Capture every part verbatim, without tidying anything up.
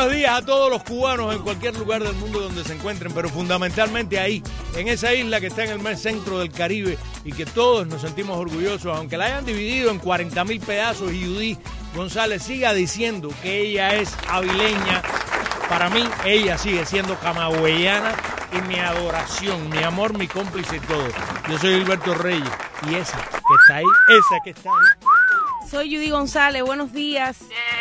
buenos días a todos los cubanos en cualquier lugar del mundo donde se encuentren, pero fundamentalmente ahí, en esa isla que está en el mer centro del Caribe y que todos nos sentimos orgullosos, aunque la hayan dividido en cuarenta mil pedazos y Judy González siga diciendo que ella es avileña. Para mí, ella sigue siendo camagüeyana y mi adoración, mi amor, mi cómplice y todo. Yo soy Gilberto Reyes y esa que está ahí, esa que está ahí. Soy Judy González, buenos días.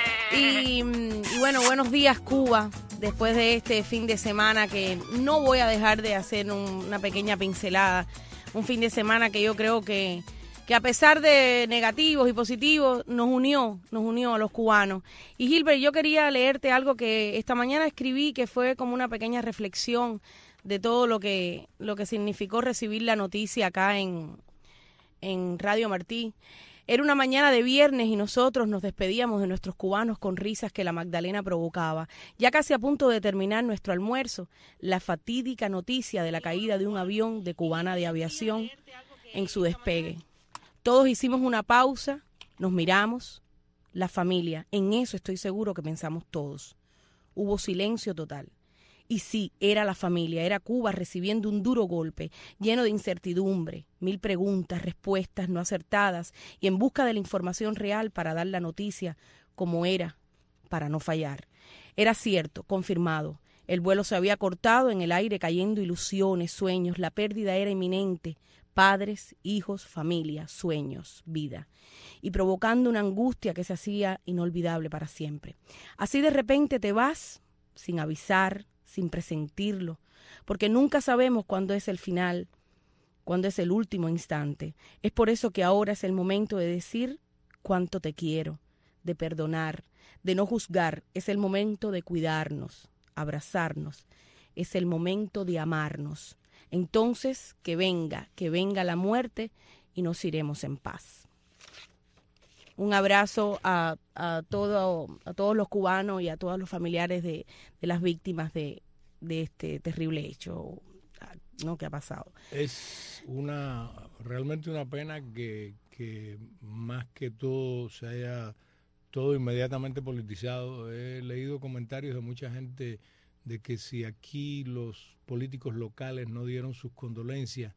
Y, y bueno, buenos días Cuba, después de este fin de semana que no voy a dejar de hacer un, una pequeña pincelada. Un fin de semana que yo creo que, que a pesar de negativos y positivos, nos unió, nos unió a los cubanos. Y Gilbert, yo quería leerte algo que esta mañana escribí, que fue como una pequeña reflexión de todo lo que, lo que significó recibir la noticia acá en, en Radio Martí. Era una mañana de viernes y nosotros nos despedíamos de nuestros cubanos con risas que la Magdalena provocaba. Ya casi a punto de terminar nuestro almuerzo, la fatídica noticia de la caída de un avión de Cubana de Aviación en su despegue. Todos hicimos una pausa, nos miramos, la familia, en eso estoy seguro que pensamos todos. Hubo silencio total. Y sí, era la familia, era Cuba recibiendo un duro golpe, lleno de incertidumbre, mil preguntas, respuestas no acertadas y en busca de la información real para dar la noticia como era, para no fallar. Era cierto, confirmado, el vuelo se había cortado en el aire cayendo ilusiones, sueños, la pérdida era inminente, padres, hijos, familia, sueños, vida, y provocando una angustia que se hacía inolvidable para siempre. Así de repente te vas, sin avisar, sin presentirlo, porque nunca sabemos cuándo es el final, cuándo es el último instante. Es por eso que ahora es el momento de decir cuánto te quiero, de perdonar, de no juzgar. Es el momento de cuidarnos, abrazarnos. Es el momento de amarnos. Entonces, que venga, que venga la muerte y nos iremos en paz. Un abrazo a, a, todo, a todos los cubanos y a todos los familiares de, de las víctimas de, de este terrible hecho, ¿no?, que ha pasado. Es una realmente una pena que, que más que todo se haya todo inmediatamente politizado. He leído comentarios de mucha gente de que si aquí los políticos locales no dieron sus condolencias.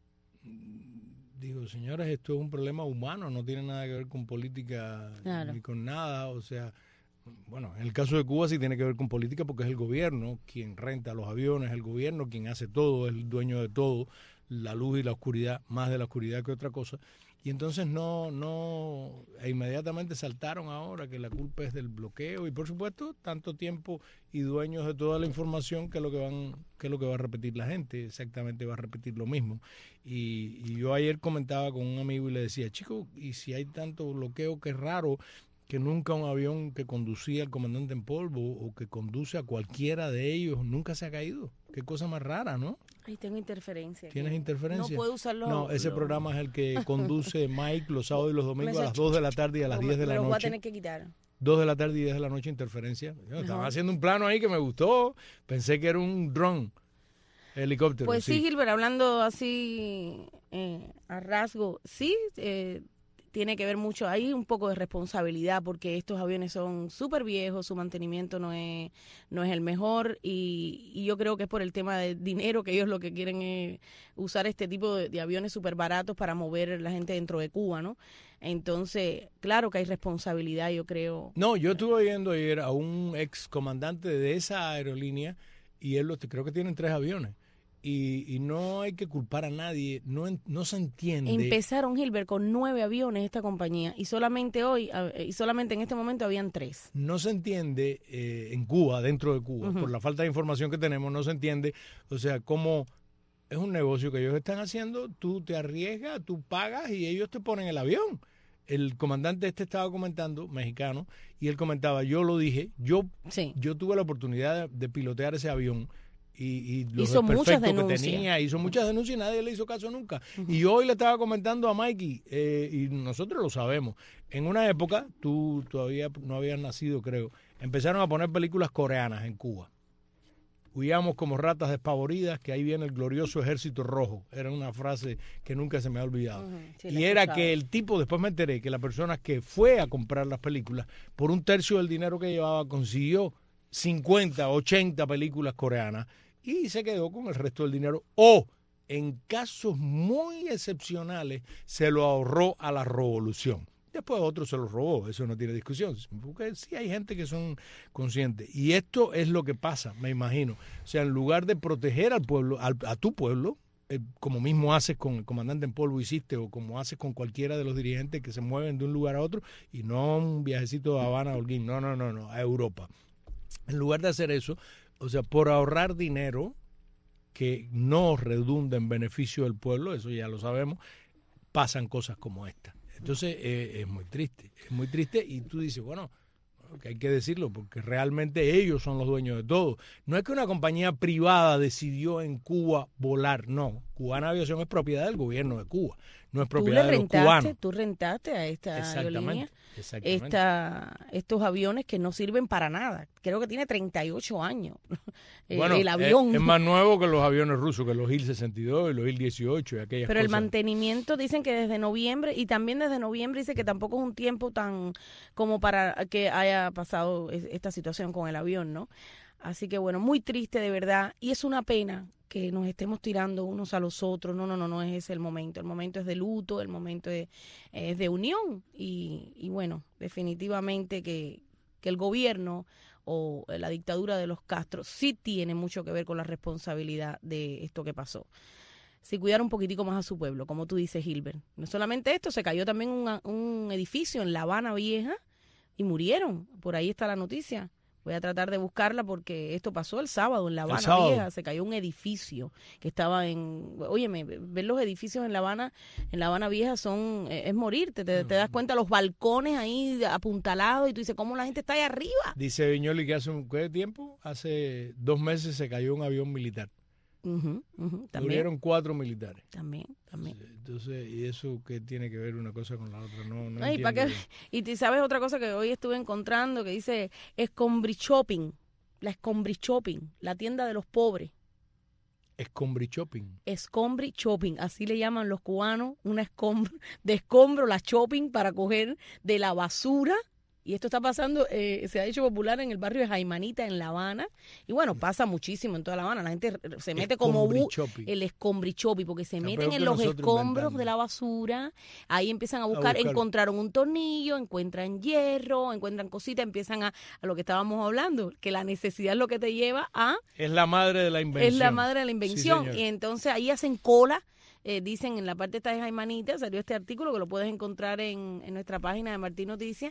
Digo, señores, esto es un problema humano, no tiene nada que ver con política, claro, ni con nada. O sea, bueno, en el caso de Cuba sí tiene que ver con política porque es el gobierno quien renta los aviones, el gobierno quien hace todo, es el dueño de todo, la luz y la oscuridad, más de la oscuridad que otra cosa. Y entonces no, no, e inmediatamente saltaron ahora que la culpa es del bloqueo y por supuesto tanto tiempo y dueños de toda la información que es lo que van, que es lo que va a repetir la gente, exactamente va a repetir lo mismo. Y, y yo ayer comentaba con un amigo y le decía, chico, y si hay tanto bloqueo, qué raro que nunca un avión que conducía al comandante en polvo o que conduce a cualquiera de ellos nunca se ha caído. Qué cosa más rara, ¿no? Ay, tengo interferencia. ¿Tienes interferencia? No puedo usarlo. No, ese lo... programa es el que conduce Mike los sábados y los domingos a las dos de la tarde y a las diez de la noche. Lo voy a tener que quitar. dos de la tarde y diez de la noche, interferencia. Yo estaba haciendo un plano ahí que me gustó. Pensé que era un dron, helicóptero. Pues sí, sí Gilbert, hablando así eh, a rasgo, sí, eh, tiene que ver mucho, hay un poco de responsabilidad porque estos aviones son súper viejos, su mantenimiento no es no es el mejor y, y yo creo que es por el tema de dinero que ellos lo que quieren es usar este tipo de, de aviones súper baratos para mover a la gente dentro de Cuba, ¿no? Entonces, claro que hay responsabilidad, yo creo. No, yo estuve viendo ayer a un ex comandante de esa aerolínea y él los, creo que tienen tres aviones. Y, y no hay que culpar a nadie, no, no se entiende. Empezaron, Gilbert, con nueve aviones esta compañía y solamente hoy, y solamente en este momento habían tres. No se entiende eh, en Cuba, dentro de Cuba, uh-huh. por la falta de información que tenemos, no se entiende, o sea, cómo es un negocio que ellos están haciendo, tú te arriesgas, tú pagas y ellos te ponen el avión. El comandante este estaba comentando, mexicano, y él comentaba, yo lo dije, yo, sí. yo tuve la oportunidad de, de pilotear ese avión. Y, y los hizo muchas denuncias. Que tenía, hizo muchas denuncias y nadie le hizo caso nunca. Uh-huh. Y yo hoy le estaba comentando a Mikey, eh, y nosotros lo sabemos, en una época, tú todavía no habías nacido creo, empezaron a poner películas coreanas en Cuba. Huíamos como ratas despavoridas, que ahí viene el glorioso ejército rojo. Era una frase que nunca se me ha olvidado. Uh-huh. Sí, y era que el tipo, después me enteré, que la persona que fue a comprar las películas, por un tercio del dinero que llevaba, consiguió cincuenta, ochenta películas coreanas y se quedó con el resto del dinero. O, en casos muy excepcionales, se lo ahorró a la revolución. Después otro se lo robó, eso no tiene discusión, porque sí hay gente que son conscientes. Y esto es lo que pasa, me imagino. O sea, en lugar de proteger al pueblo, al, a tu pueblo, eh, como mismo haces con el comandante en polvo hiciste, o como haces con cualquiera de los dirigentes que se mueven de un lugar a otro, y no un viajecito de Habana a Holguín, no, no, no, no, a Europa. En lugar de hacer eso, o sea, por ahorrar dinero que no redunda en beneficio del pueblo, eso ya lo sabemos, pasan cosas como esta. Entonces eh, es muy triste, es muy triste y tú dices, bueno, que hay que decirlo porque realmente ellos son los dueños de todo. No es que una compañía privada decidió en Cuba volar, no. Cubana Aviación es propiedad del gobierno de Cuba, no es propiedad de los cubanos. Tú rentaste a esta aerolínea exactamente. Esta, estos aviones que no sirven para nada. Creo que tiene treinta y ocho años bueno, el avión. Es, es más nuevo que los aviones rusos, que los Il sesenta y dos y los Il dieciocho y aquellas Pero cosas. el mantenimiento dicen que desde noviembre, y también desde noviembre dice que tampoco es un tiempo tan como para que haya pasado esta situación con el avión, ¿no? Así que bueno, muy triste de verdad, y es una pena que nos estemos tirando unos a los otros. No, no, no, no es ese el momento. El momento es de luto, el momento es, es de unión. Y, y bueno, definitivamente que, que el gobierno o la dictadura de los Castro sí tiene mucho que ver con la responsabilidad de esto que pasó. Si cuidara un poquitico más a su pueblo, como tú dices, Gilbert. No solamente esto, se cayó también un, un edificio en La Habana Vieja y murieron. Por ahí está la noticia. Voy a tratar de buscarla porque esto pasó el sábado en La Habana Vieja. Se cayó un edificio que estaba en... Óyeme, ver los edificios en La Habana, en La Habana Vieja son... Es morirte. Te, te das cuenta los balcones ahí apuntalados y tú dices, ¿cómo la gente está ahí arriba? Dice Viñoli que hace un ¿qué tiempo? Hace dos meses se cayó un avión militar. Uh-huh, uh-huh, murieron cuatro militares. También, también. Entonces, ¿y eso qué tiene que ver una cosa con la otra? No, no Ay, ¿para qué? Y tú sabes otra cosa que hoy estuve encontrando que dice Escombri Shopping, la Escombri Shopping, la tienda de los pobres. Escombri Shopping. Escombri Shopping, así le llaman los cubanos, una escombro, de escombro, la shopping para coger de la basura. Y esto está pasando, eh, se ha hecho popular en el barrio de Jaimanita, en La Habana. Y bueno, pasa muchísimo en toda La Habana. La gente se mete como bu el escombrichopi, porque se meten en los escombros de la basura. Ahí empiezan a buscar, a buscar, encontraron un tornillo, encuentran hierro, encuentran cositas, empiezan a, a lo que estábamos hablando, que la necesidad es lo que te lleva a... Es la madre de la invención. Es la madre de la invención. Sí, y entonces ahí hacen cola. Eh, dicen en la parte esta de Jaimanita, salió este artículo que lo puedes encontrar en, en nuestra página de Martín Noticias,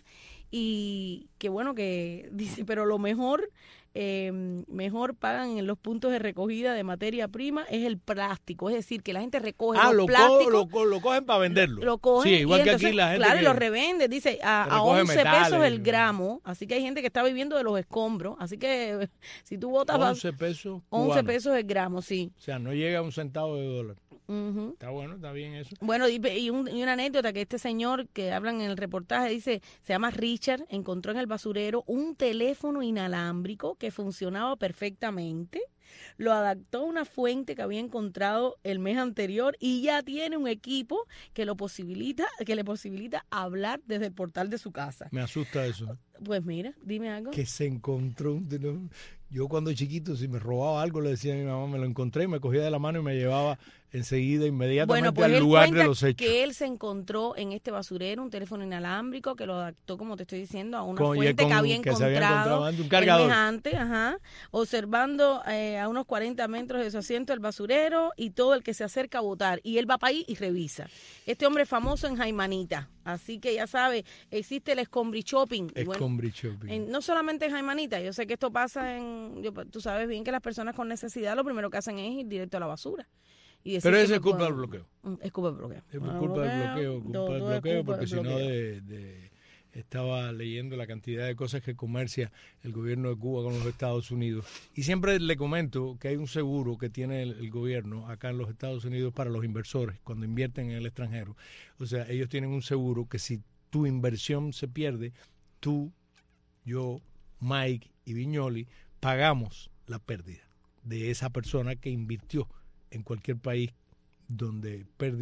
y que bueno que dice, pero lo mejor, eh, mejor pagan en los puntos de recogida de materia prima es el plástico, es decir, que la gente recoge ah, los lo plásticos. Co lo, lo cogen para venderlo. Lo, lo cogen, sí, igual que entonces, aquí la gente claro, que y lo revende, dice, a, a once metales, pesos el gramo, así que hay gente que está viviendo de los escombros, así que si tú botas... once pesos once pesos el gramo, sí. O sea, no llega a un centavo de dólar. Uh-huh. Está bueno, está bien eso. Bueno, y, y, un, y una anécdota que este señor que hablan en el reportaje dice, se llama Richard, encontró en el basurero un teléfono inalámbrico que funcionaba perfectamente, lo adaptó a una fuente que había encontrado el mes anterior y ya tiene un equipo que lo posibilita, que le posibilita hablar desde el portal de su casa. Me asusta eso. Pues mira, dime algo. Que se encontró un... Yo cuando chiquito, si me robaba algo, le decía a mi mamá, me lo encontré y me cogía de la mano y me llevaba enseguida, inmediatamente bueno, pues al lugar de él los hechos. Que él se encontró en este basurero un teléfono inalámbrico que lo adaptó, como te estoy diciendo, a una con, fuente con, que había que encontrado, había encontrado antes, un cargador. Antes, ajá, observando eh, a unos cuarenta metros de su asiento el basurero y todo el que se acerca a votar. Y él va para ahí y revisa. Este hombre es famoso en Jaimanita, así que ya sabe, existe el Escombri Shopping. Escombri Shopping. En, no solamente en Jaimanita, yo sé que esto pasa en... Yo, tú sabes bien que las personas con necesidad lo primero que hacen es ir directo a la basura. Y pero eso es culpa del bloqueo. Es culpa del bloqueo. Es culpa del bloqueo, culpa del bloqueo, porque si no de, de, estaba leyendo la cantidad de cosas que comercia el gobierno de Cuba con los Estados Unidos. Y siempre le comento que hay un seguro que tiene el, el gobierno acá en los Estados Unidos para los inversores cuando invierten en el extranjero. O sea, ellos tienen un seguro que si tu inversión se pierde, tú, yo, Mike y Viñoli pagamos la pérdida de esa persona que invirtió en cualquier país donde perdió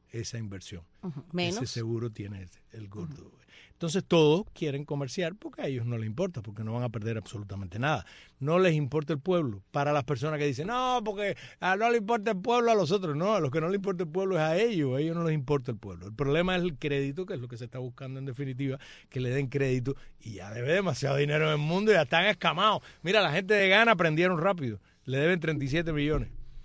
esa inversión. Uh-huh. Menos. Ese seguro tiene el gordo. Uh-huh. Entonces todos quieren comerciar porque a ellos no les importa, porque no van a perder absolutamente nada. No les importa el pueblo. Para las personas que dicen, no, porque a no le importa el pueblo a los otros. No, a los que no les importa el pueblo es a ellos. A ellos no les importa el pueblo. El problema es el crédito, que es lo que se está buscando en definitiva, que le den crédito. Y ya debe demasiado dinero en el mundo y ya están escamados. Mira, la gente de Ghana aprendieron rápido. Le deben treinta y siete millones.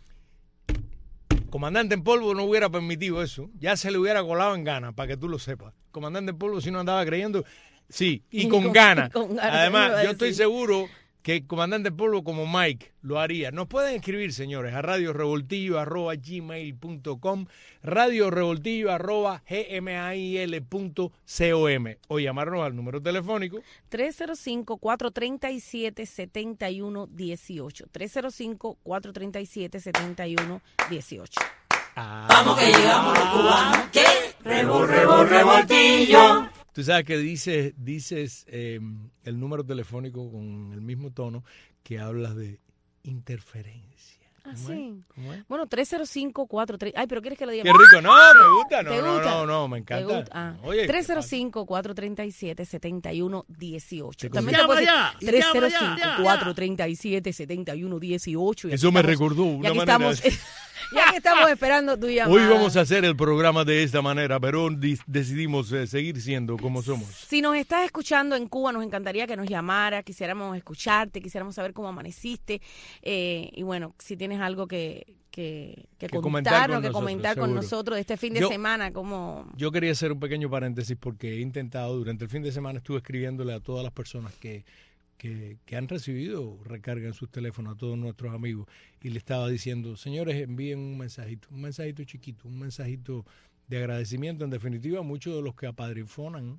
Comandante en Polvo no hubiera permitido eso. Ya se le hubiera colado en Ghana, para que tú lo sepas. Comandante en Polvo si no andaba creyendo. Sí, y con, con ganas. Además, yo estoy seguro que el Comandante en Polvo como Mike lo haría. Nos pueden escribir, señores, a radio revoltillo arroba gmail punto com, radio revoltillo arroba gmail punto com o llamarnos al número telefónico tres cero cinco, cuatro tres siete, siete uno uno ocho. tres cero cinco, cuatro tres siete, siete uno uno ocho. Ah, vamos que llegamos los cubanos. ¿Qué? Revol, revol, revoltillo. Tú sabes que dices, dices eh, el número telefónico con el mismo tono que hablas de interferencia. Ah, sí. ¿Cómo es? Bueno, tres cero cinco, cuatro tres... Ay, pero ¿quieres que lo diga? ¡Qué rico! No, me gusta. No, ¿Te no, gusta? no, no, me encanta. Ah. Oye, tres cero cinco, cuatro tres siete, siete uno uno ocho. También te puedes decir tres cero cinco, cuatro tres siete, siete uno uno ocho. Eso me recordó una manera... Estamos, ya que estamos esperando tu llamada. Hoy vamos a hacer el programa de esta manera, pero decidimos eh, seguir siendo como somos. Si nos estás escuchando en Cuba, nos encantaría que nos llamara, quisiéramos escucharte, quisiéramos saber cómo amaneciste. Eh, y bueno, si tienes algo que, que, que, que contarnos, que comentar seguro. con nosotros de este fin de yo, semana. Como... Yo quería hacer un pequeño paréntesis porque he intentado, durante el fin de semana estuve escribiéndole a todas las personas que... Que, que han recibido recarga en sus teléfonos, a todos nuestros amigos, y le estaba diciendo, señores, envíen un mensajito, un mensajito chiquito, un mensajito de agradecimiento. En definitiva, muchos de los que apadrifonan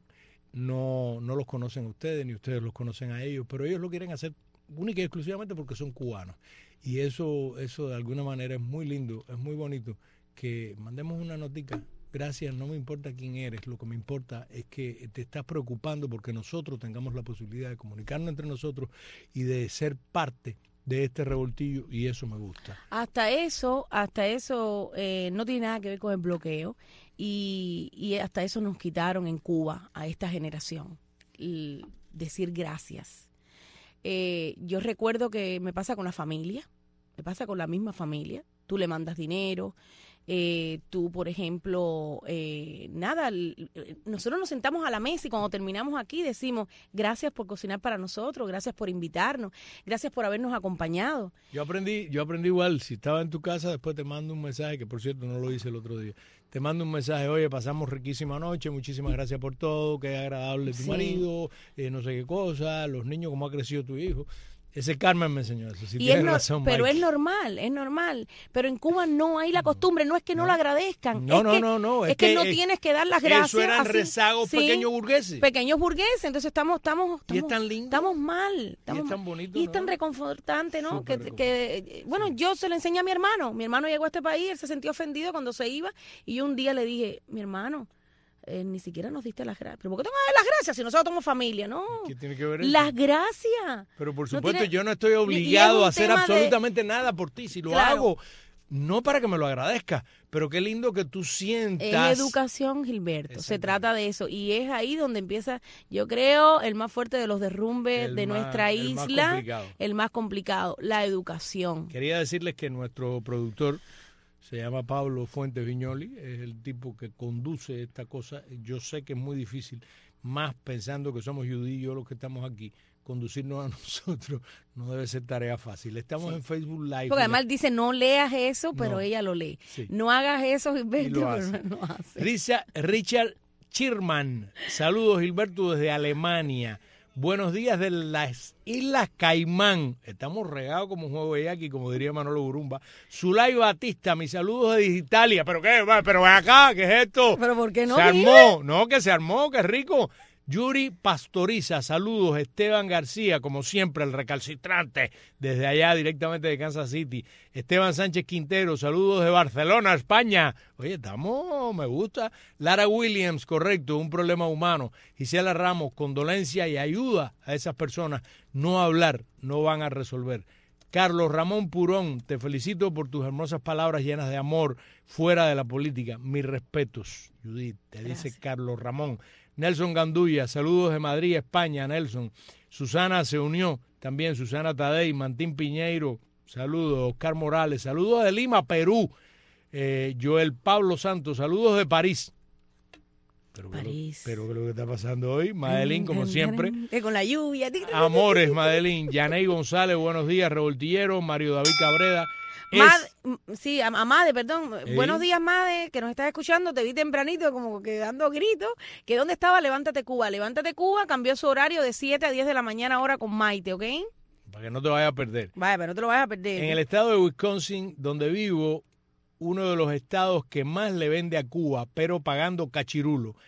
no, no los conocen a ustedes, ni ustedes los conocen a ellos, pero ellos lo quieren hacer única y exclusivamente porque son cubanos. Y eso, eso de alguna manera es muy lindo, es muy bonito, que mandemos una notica. Gracias, no me importa quién eres, lo que me importa es que te estás preocupando porque nosotros tengamos la posibilidad de comunicarnos entre nosotros y de ser parte de este revoltillo, y eso me gusta. Hasta eso, hasta eso eh, no tiene nada que ver con el bloqueo, y, y hasta eso nos quitaron en Cuba a esta generación, y decir gracias. Eh, yo recuerdo que me pasa con la familia, me pasa con la misma familia, tú le mandas dinero. Eh, tú, por ejemplo, eh, nada, nosotros nos sentamos a la mesa y cuando terminamos aquí decimos gracias por cocinar para nosotros, gracias por invitarnos, gracias por habernos acompañado. Yo aprendí, yo aprendí igual, si estaba en tu casa, después te mando un mensaje, que por cierto no lo hice el otro día, te mando un mensaje, oye, pasamos riquísima noche, muchísimas gracias por todo, qué agradable tu sí. marido, eh, no sé qué cosa, los niños, cómo ha crecido tu hijo. Ese Carmen me enseñó eso. Si y es no, razón, pero Mike. es normal, es normal. Pero en Cuba no hay la costumbre, no es que no, no lo agradezcan. No, es no, que, no, no. Es, es que, que no es, tienes que dar las gracias. Eso eran así, rezagos sí, pequeños burgueses. Pequeños burgueses, entonces estamos, estamos, estamos, y es tan lindo. Estamos mal. Estamos, y es tan bonito. Y ¿no? es tan reconfortante, ¿no? Que, reconfortante. que, bueno, sí. yo se lo enseñé a mi hermano. Mi hermano llegó a este país, él se sintió ofendido cuando se iba. Y yo un día le dije, mi hermano, Eh, ni siquiera nos diste las gracias. ¿Pero por qué tengo que dar las gracias si nosotros somos familia? No. ¿Qué tiene que ver eso? Las gracias. Pero por supuesto, no tiene... yo no estoy obligado a hacer absolutamente de... nada por ti. Si lo claro. hago, no para que me lo agradezcas, pero qué lindo que tú sientas. Es educación, Gilberto. Se trata de eso. Y es ahí donde empieza, yo creo, el más fuerte de los derrumbes el de más, nuestra el isla. Más el más complicado, la educación. Quería decirles que nuestro productor se llama Pablo Fuentes Viñoli, es el tipo que conduce esta cosa. Yo sé que es muy difícil, más pensando que somos judíos y yo los que estamos aquí, conducirnos a nosotros no debe ser tarea fácil. Estamos sí. en Facebook Live. Porque además dice, no leas eso, pero no. ella lo lee. Sí. No hagas eso, Gilberto, lo pero no hace. Risa, Richard Chirman, saludos Gilberto desde Alemania. Buenos días de las Islas Caimán. Estamos regados como un juego de yaqui, como diría Manolo Burumba. Zulay Batista, mis saludos desde Italia. ¿Pero qué? Pero ven acá, ¿qué es esto? ¿Pero por qué no? Se vive? armó. No, que se armó, que rico. Yuri Pastoriza, saludos. Esteban García, como siempre, el recalcitrante, desde allá directamente de Kansas City. Esteban Sánchez Quintero, saludos de Barcelona, España. Oye, estamos, me gusta. Lara Williams, correcto, un problema humano. Gisela Ramos, condolencia y ayuda a esas personas. No hablar, no van a resolver. Carlos Ramón Purón, te felicito por tus hermosas palabras llenas de amor fuera de la política. Mis respetos, Judith, te Gracias. Dice Carlos Ramón. Nelson Gandulla, saludos de Madrid, España, Nelson. Susana se unió, también Susana Tadei, Mantín Piñeiro, saludos. Oscar Morales, saludos de Lima, Perú. Eh, Joel Pablo Santos, saludos de París. Pero, París. Pero ¿qué es lo que está pasando hoy? Madeline, como siempre. Que con la lluvia. Amores, Madeline. Yaney González, buenos días, revoltillero. Mario David Cabreda. Made, es... Sí, Amade, perdón. ¿Eh? Buenos días, Made, que nos estás escuchando. Te vi tempranito como que dando gritos. Que ¿dónde estaba Levántate Cuba? Levántate Cuba cambió su horario de siete a diez de la mañana ahora con Maite, ¿ok? Para que no te vayas a perder. Vaya, pero no te lo vayas a perder. En el estado de Wisconsin, donde vivo, uno de los estados que más le vende a Cuba, pero pagando cachirulo.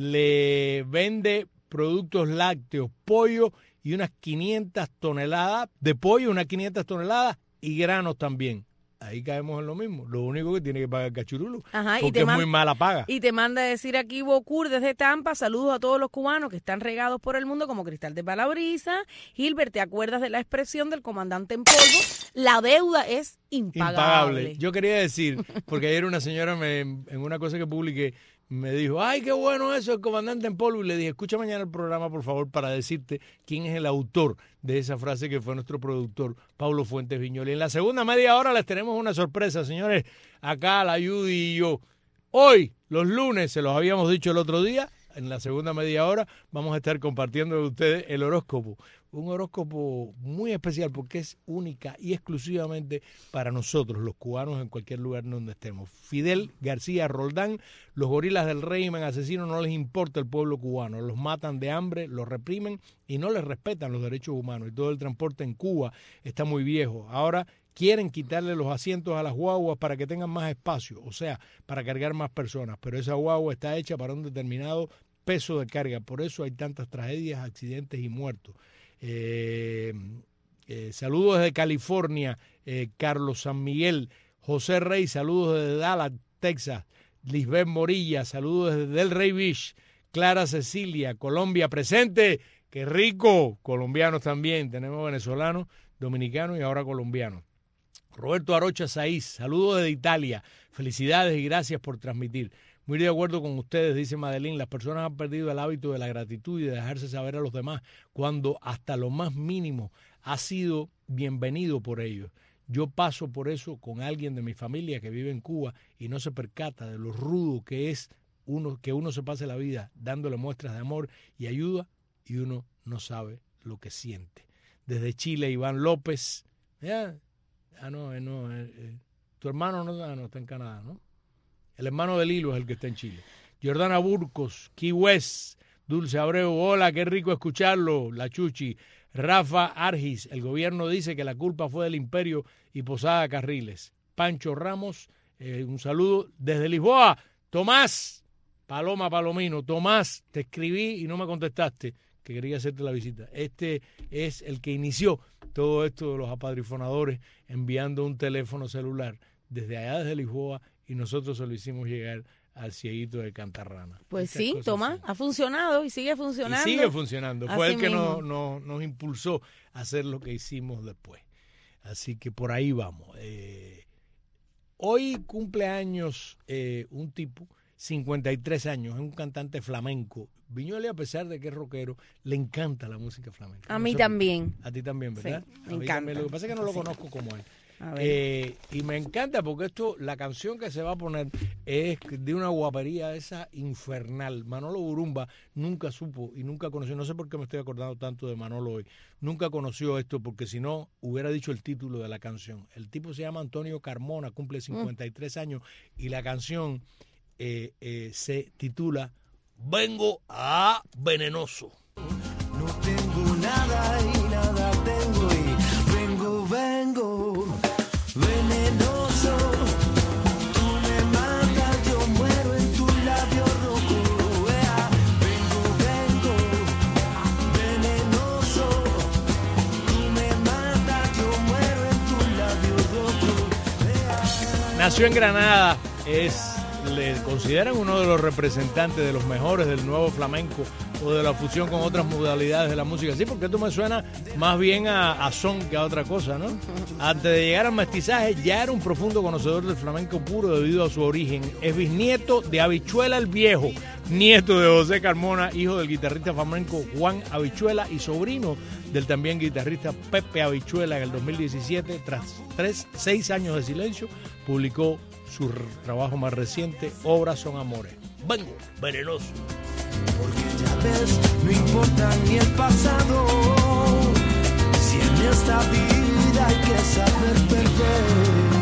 Le vende productos lácteos, pollo y unas quinientas toneladas de pollo, unas quinientas toneladas y granos también. Ahí caemos en lo mismo. Lo único que tiene que pagar el cachirulo, Ajá, porque y te es muy mala paga. Y te manda a decir aquí Bocur desde Tampa, saludos a todos los cubanos que están regados por el mundo como Cristal de Palabrisa. Gilbert, ¿te acuerdas de la expresión del comandante en polvo? La deuda es impagable. Impagable. Yo quería decir, porque ayer una señora me, en una cosa que publiqué, me dijo, ay, qué bueno eso, el comandante en polvo. Y le dije, escucha mañana el programa, por favor, para decirte quién es el autor de esa frase que fue nuestro productor, Pablo Fuentes Viñoly. En la segunda media hora les tenemos una sorpresa, señores. Acá la Judy y yo. Hoy, los lunes, se los habíamos dicho el otro día, en la segunda media hora vamos a estar compartiendo con ustedes el horóscopo. Un horóscopo muy especial porque es única y exclusivamente para nosotros, los cubanos, en cualquier lugar donde estemos. Fidel García Roldán, los gorilas del régimen asesino no les importa el pueblo cubano. Los matan de hambre, los reprimen y no les respetan los derechos humanos. Y todo el transporte en Cuba está muy viejo. Ahora quieren quitarle los asientos a las guaguas para que tengan más espacio, o sea, para cargar más personas. Pero esa guagua está hecha para un determinado peso de carga. Por eso hay tantas tragedias, accidentes y muertos. Eh, eh, saludos desde California, eh, Carlos San Miguel. José Rey, saludos desde Dallas, Texas. Lisbeth Morilla, saludos desde Del Rey Beach. Clara Cecilia, Colombia presente. ¡Qué rico! Colombianos también, tenemos venezolanos, dominicanos y ahora colombianos. Roberto Arocha Saiz, saludos desde Italia. Felicidades y gracias por transmitir. Muy de acuerdo con ustedes, dice Madeline, las personas han perdido el hábito de la gratitud y de dejarse saber a los demás cuando hasta lo más mínimo ha sido bienvenido por ellos. Yo paso por eso con alguien de mi familia que vive en Cuba y no se percata de lo rudo que es uno, que uno se pase la vida dándole muestras de amor y ayuda y uno no sabe lo que siente. Desde Chile, Iván López. ¿Ya? Ah, no, eh, no eh, eh. Tu hermano no, no está en Canadá, ¿no? El hermano de Lilo es el que está en Chile. Jordana Burcos, Key West, Dulce Abreu, hola, qué rico escucharlo, la Chuchi. Rafa Argis, el gobierno dice que la culpa fue del Imperio y Posada Carriles. Pancho Ramos, eh, un saludo desde Lisboa. Tomás, Paloma Palomino, Tomás, te escribí y no me contestaste, que quería hacerte la visita. Este es el que inició todo esto de los apadrifonadores enviando un teléfono celular desde allá, desde Lisboa, y nosotros se lo hicimos llegar al cieguito de Cantarrana. Pues sí, Tomás, ha funcionado y sigue funcionando. Y sigue funcionando. Fue Así el que no, no, nos impulsó a hacer lo que hicimos después. Así que por ahí vamos. Eh, hoy cumple años eh, un tipo, cincuenta y tres años, es un cantante flamenco. Viñoly, a pesar de que es rockero, le encanta la música flamenca. A mí no sé, también. A ti también, ¿verdad? Sí, me encanta. También. Lo que pasa es que no lo sí. conozco como él. Eh, y me encanta porque esto, la canción que se va a poner es de una guapería esa infernal. Manolo Burumba nunca supo y nunca conoció, no sé por qué me estoy acordando tanto de Manolo hoy, nunca conoció esto porque si no hubiera dicho el título de la canción. El tipo se llama Antonio Carmona, cumple cincuenta y tres mm. años y la canción eh, eh, se titula Vengo a Venenoso. No tengo nada y nada tengo y vengo, vengo venenoso. Tú me matas, yo muero en tu labio rojo. Vengo, vengo venenoso. Tú me matas, yo muero en tu labio rojo. Nació en Granada, es le consideran uno de los representantes de los mejores del nuevo flamenco o de la fusión con otras modalidades de la música. Sí, porque esto me suena más bien a, a son que a otra cosa, ¿no? Antes de llegar al mestizaje, ya era un profundo conocedor del flamenco puro debido a su origen. Es bisnieto de Habichuela el Viejo, nieto de José Carmona, hijo del guitarrista flamenco Juan Habichuela y sobrino del también guitarrista Pepe Habichuela. En el dos mil diecisiete, tras tres, seis años de silencio, publicó su trabajo más reciente, Obras son Amores. Vengo, venenoso. Porque ya ves, no importa ni el pasado, si en esta vida hay que saber perder.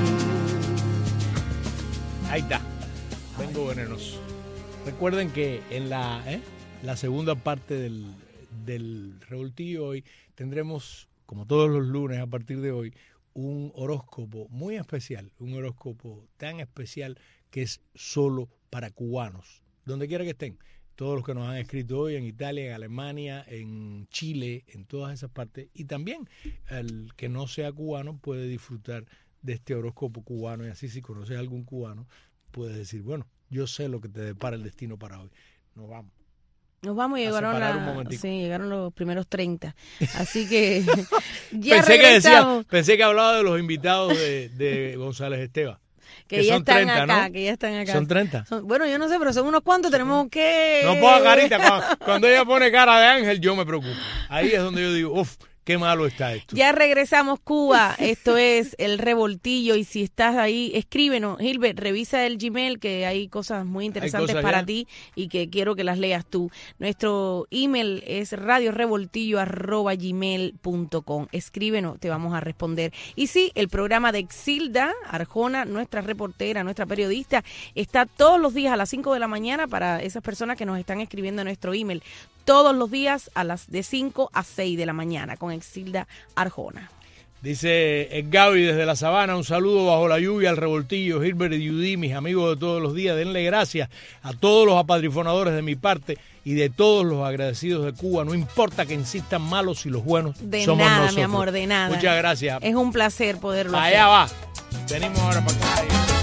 Ahí está, vengo venenoso. Recuerden que en la, ¿eh? la segunda parte del, del revoltillo hoy tendremos, como todos los lunes a partir de hoy, un horóscopo muy especial, un horóscopo tan especial que es solo para cubanos, donde quiera que estén. Todos los que nos han escrito hoy en Italia, en Alemania, en Chile, en todas esas partes. Y también el que no sea cubano puede disfrutar de este horóscopo cubano. Y así, si conoces a algún cubano, puedes decir, bueno, yo sé lo que te depara el destino para hoy. Nos vamos. Nos vamos y llegaron, la, sí, llegaron los primeros treinta. Así que ya pensé regresamos. Que decía, pensé que hablaba de los invitados de, de González Esteban. Que, que ya están treinta, acá, ¿no? Que ya están acá. ¿Son treinta? Son, bueno, yo no sé, pero son unos cuantos, tenemos que... No ponga carita, cuando, cuando ella pone cara de ángel, yo me preocupo. Ahí es donde yo digo, uff, qué malo está esto. Ya regresamos, Cuba. Esto es El Revoltillo. Y si estás ahí, escríbenos. Gilbert, revisa el Gmail, que hay cosas muy interesantes cosas para ya. ti y que quiero que las leas tú. Nuestro email es radiorevoltillo arroba gmail punto com. Escríbenos, te vamos a responder. Y sí, el programa de Exilda Arjona, nuestra reportera, nuestra periodista, está todos los días a las cinco de la mañana para esas personas que nos están escribiendo en nuestro email. Todos los días a las de cinco a seis de la mañana con Exilda Arjona. Dice el Gaby desde La Sabana, un saludo bajo la lluvia al Revoltillo, Gilbert y Judy, mis amigos de todos los días. Denle gracias a todos los apadrifonadores de mi parte y de todos los agradecidos de Cuba. No importa que insistan malos y los buenos de somos nada, nosotros. Mi amor, de nada. Muchas gracias. Es un placer poderlo Allá hacer. va. Venimos ahora para acá.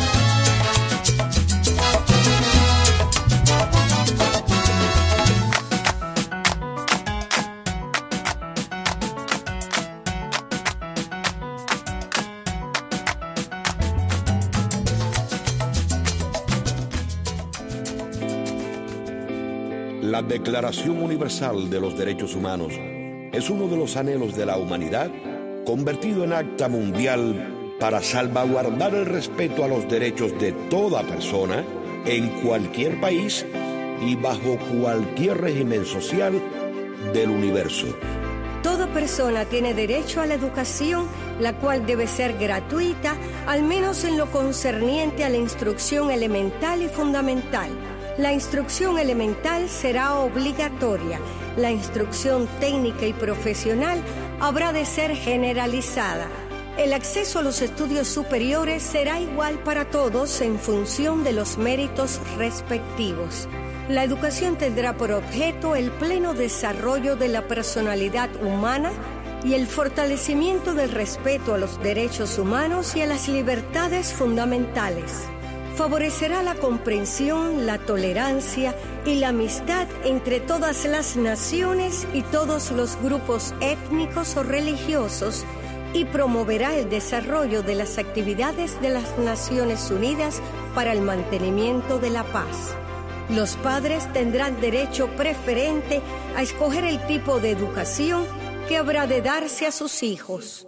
La Declaración Universal de los Derechos Humanos es uno de los anhelos de la humanidad convertido en acta mundial para salvaguardar el respeto a los derechos de toda persona en cualquier país y bajo cualquier régimen social del universo. Toda persona tiene derecho a la educación, la cual debe ser gratuita, al menos en lo concerniente a la instrucción elemental y fundamental. La instrucción elemental será obligatoria. La instrucción técnica y profesional habrá de ser generalizada. El acceso a los estudios superiores será igual para todos en función de los méritos respectivos. La educación tendrá por objeto el pleno desarrollo de la personalidad humana y el fortalecimiento del respeto a los derechos humanos y a las libertades fundamentales. Favorecerá la comprensión, la tolerancia y la amistad entre todas las naciones y todos los grupos étnicos o religiosos y promoverá el desarrollo de las actividades de las Naciones Unidas para el mantenimiento de la paz. Los padres tendrán derecho preferente a escoger el tipo de educación que habrá de darse a sus hijos.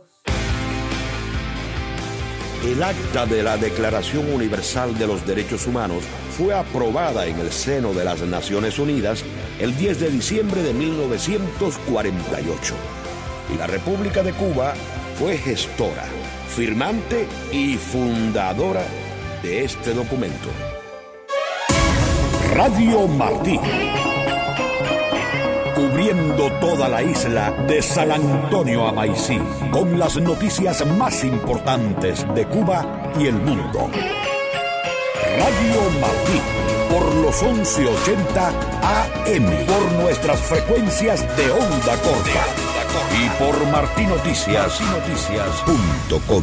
El acta de la Declaración Universal de los Derechos Humanos fue aprobada en el seno de las Naciones Unidas el diez de diciembre de mil novecientos cuarenta y ocho. Y la República de Cuba fue gestora, firmante y fundadora de este documento. Radio Martí, cubriendo toda la isla de San Antonio a Maicí, con las noticias más importantes de Cuba y el mundo. Radio Martí, por los once ochenta A M, por nuestras frecuencias de onda corta y por martinoticias punto com.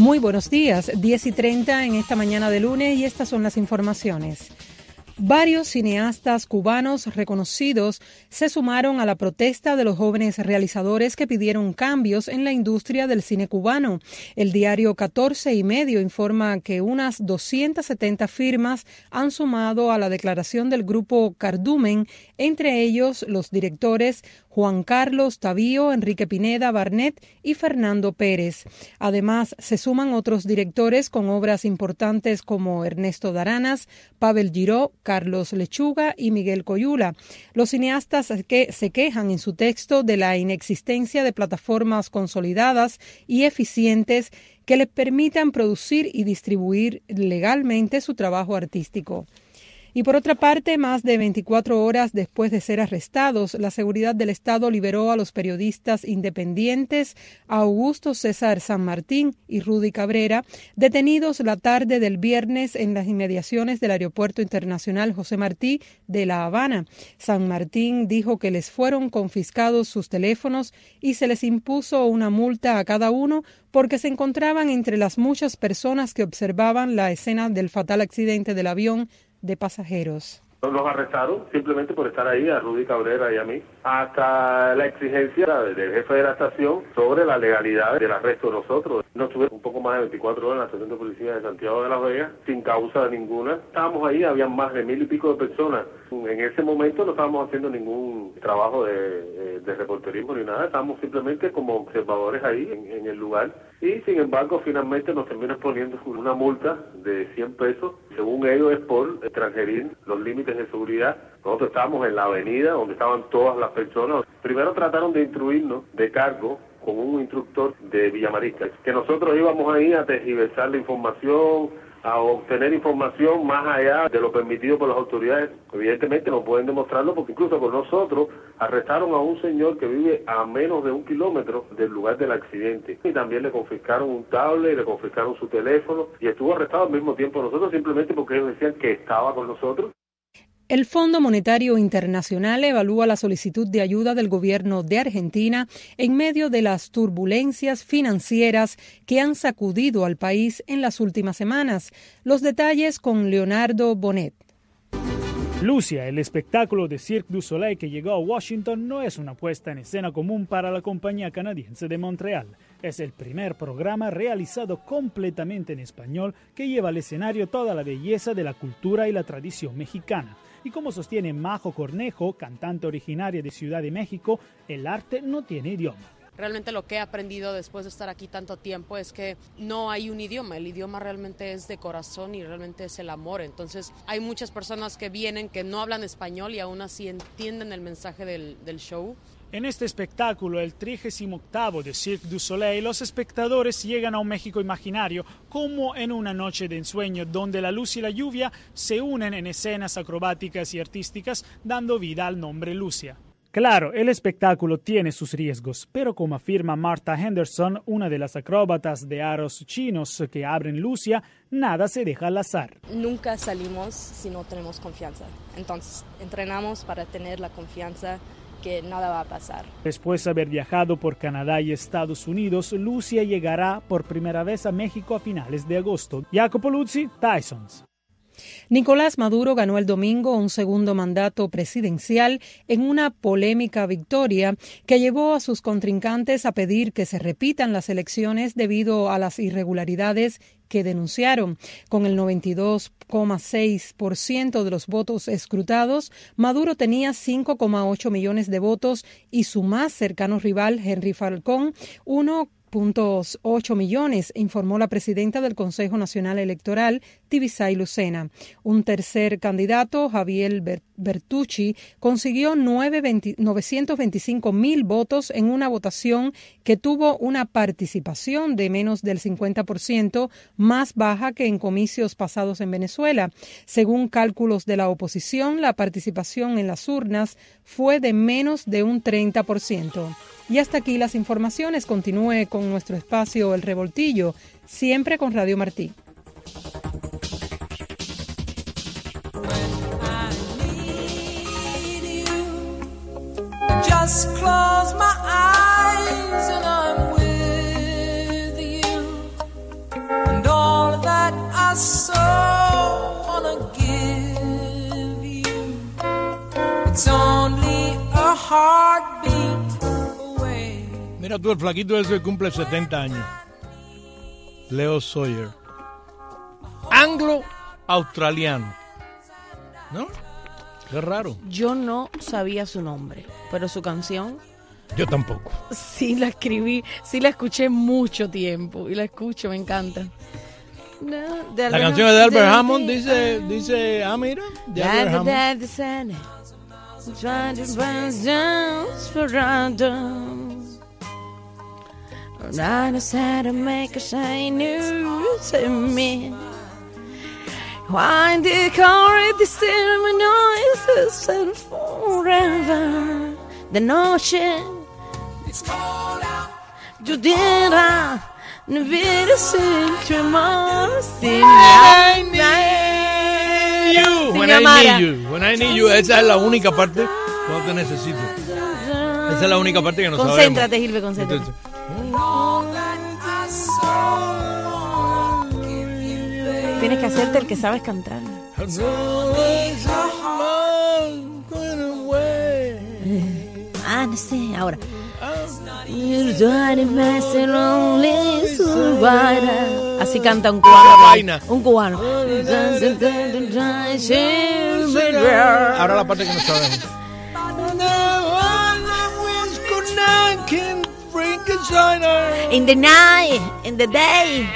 Muy buenos días, diez y treinta en esta mañana de lunes y estas son las informaciones. Varios cineastas cubanos reconocidos se sumaron a la protesta de los jóvenes realizadores que pidieron cambios en la industria del cine cubano. El diario catorce y medio informa que unas doscientas setenta firmas han sumado a la declaración del grupo Cardumen, entre ellos los directores Juan Carlos Tavío, Enrique Pineda Barnet y Fernando Pérez. Además, se suman otros directores con obras importantes como Ernesto Daranas, Pavel Giró, Carlos Lechuga y Miguel Coyula. Los cineastas que se quejan en su texto de la inexistencia de plataformas consolidadas y eficientes que les permitan producir y distribuir legalmente su trabajo artístico. Y por otra parte, más de veinticuatro horas después de ser arrestados, la seguridad del Estado liberó a los periodistas independientes Augusto César San Martín y Rudy Cabrera, detenidos la tarde del viernes en las inmediaciones del Aeropuerto Internacional José Martí de La Habana. San Martín dijo que les fueron confiscados sus teléfonos y se les impuso una multa a cada uno porque se encontraban entre las muchas personas que observaban la escena del fatal accidente del avión de pasajeros. Nos arrestaron simplemente por estar ahí, a Rudy Cabrera y a mí, hasta la exigencia del jefe de la estación sobre la legalidad del arresto de nosotros. Nos tuvieron un poco más de veinticuatro horas en la estación de policía de Santiago de Las Vegas, sin causa ninguna. Estábamos ahí, había más de mil y pico de personas. En ese momento no estábamos haciendo ningún trabajo de, de reporterismo ni nada, estábamos simplemente como observadores ahí en, en el lugar. Y sin embargo, finalmente nos terminan poniendo una multa de cien pesos. Según ellos es por transgredir los límites de seguridad. Nosotros estábamos en la avenida donde estaban todas las personas. Primero trataron de instruirnos de cargo con un instructor de Villamaristas, que nosotros íbamos ahí a tergiversar la información, a obtener información más allá de lo permitido por las autoridades. Evidentemente no pueden demostrarlo porque incluso con nosotros arrestaron a un señor que vive a menos de un kilómetro del lugar del accidente y también le confiscaron un tablet, le confiscaron su teléfono y estuvo arrestado al mismo tiempo nosotros simplemente porque ellos decían que estaba con nosotros. El Fondo Monetario Internacional evalúa la solicitud de ayuda del gobierno de Argentina en medio de las turbulencias financieras que han sacudido al país en las últimas semanas. Los detalles con Leonardo Bonet. Lucia, el espectáculo de Cirque du Soleil que llegó a Washington, no es una puesta en escena común para la compañía canadiense de Montreal. Es el primer programa realizado completamente en español que lleva al escenario toda la belleza de la cultura y la tradición mexicana. Y como sostiene Majo Cornejo, cantante originaria de Ciudad de México, el arte no tiene idioma. Realmente lo que he aprendido después de estar aquí tanto tiempo es que no hay un idioma, el idioma realmente es de corazón y realmente es el amor. Entonces hay muchas personas que vienen que no hablan español y aún así entienden el mensaje del, del show. En este espectáculo, el trigésimo octavo de Cirque du Soleil, los espectadores llegan a un México imaginario, como en una noche de ensueño, donde la luz y la lluvia se unen en escenas acrobáticas y artísticas, dando vida al nombre Lucia. Claro, el espectáculo tiene sus riesgos, pero como afirma Martha Henderson, una de las acróbatas de aros chinos que abren Lucia, nada se deja al azar. Nunca salimos si no tenemos confianza, entonces entrenamos para tener la confianza que nada va a pasar. Después de haber viajado por Canadá y Estados Unidos, Lucia llegará por primera vez a México a finales de agosto. Jacopo Luzzi, Tysons. Nicolás Maduro ganó el domingo un segundo mandato presidencial en una polémica victoria que llevó a sus contrincantes a pedir que se repitan las elecciones debido a las irregularidades que denunciaron. Con el noventa y dos coma seis por ciento de los votos escrutados, Maduro tenía cinco coma ocho millones de votos y su más cercano rival, Henry Falcón, uno punto ocho millones, informó la presidenta del Consejo Nacional Electoral, Tibisay Lucena. Un tercer candidato, Javier Bertucci, consiguió novecientos veinticinco mil votos en una votación que tuvo una participación de menos del cincuenta por ciento, más baja que en comicios pasados en Venezuela. Según cálculos de la oposición, la participación en las urnas fue de menos de un treinta por ciento. Y hasta aquí las informaciones. Continúe con nuestro espacio El Revoltillo, siempre con Radio Martí. Just close my eyes and I'm with you. heartbeat away. Mira tú, el flaquito ese que cumple setenta años. Leo Sawyer. Anglo-australiano. ¿No? Qué raro. Yo no sabía su nombre, pero su canción... Yo tampoco. Sí la escribí, sí la escuché mucho tiempo y la escucho, me encanta. No, de la canción es de Albert Hammond, dice, dice, ah, mira, de Albert Hammond. Why did carry the same noises and forever the notion it's cold out you did I never see remorse when I need you when I need you when I need you esa es la única parte no te necesito esa es la única parte que no sabemos. Concéntrate, Gilbe, concéntrate. Entonces, tienes que hacerte el que sabes cantar. Ah, no sé, ahora. Así canta un cubano. Un cubano. Ahora la parte que no sabemos. In the night, in the day.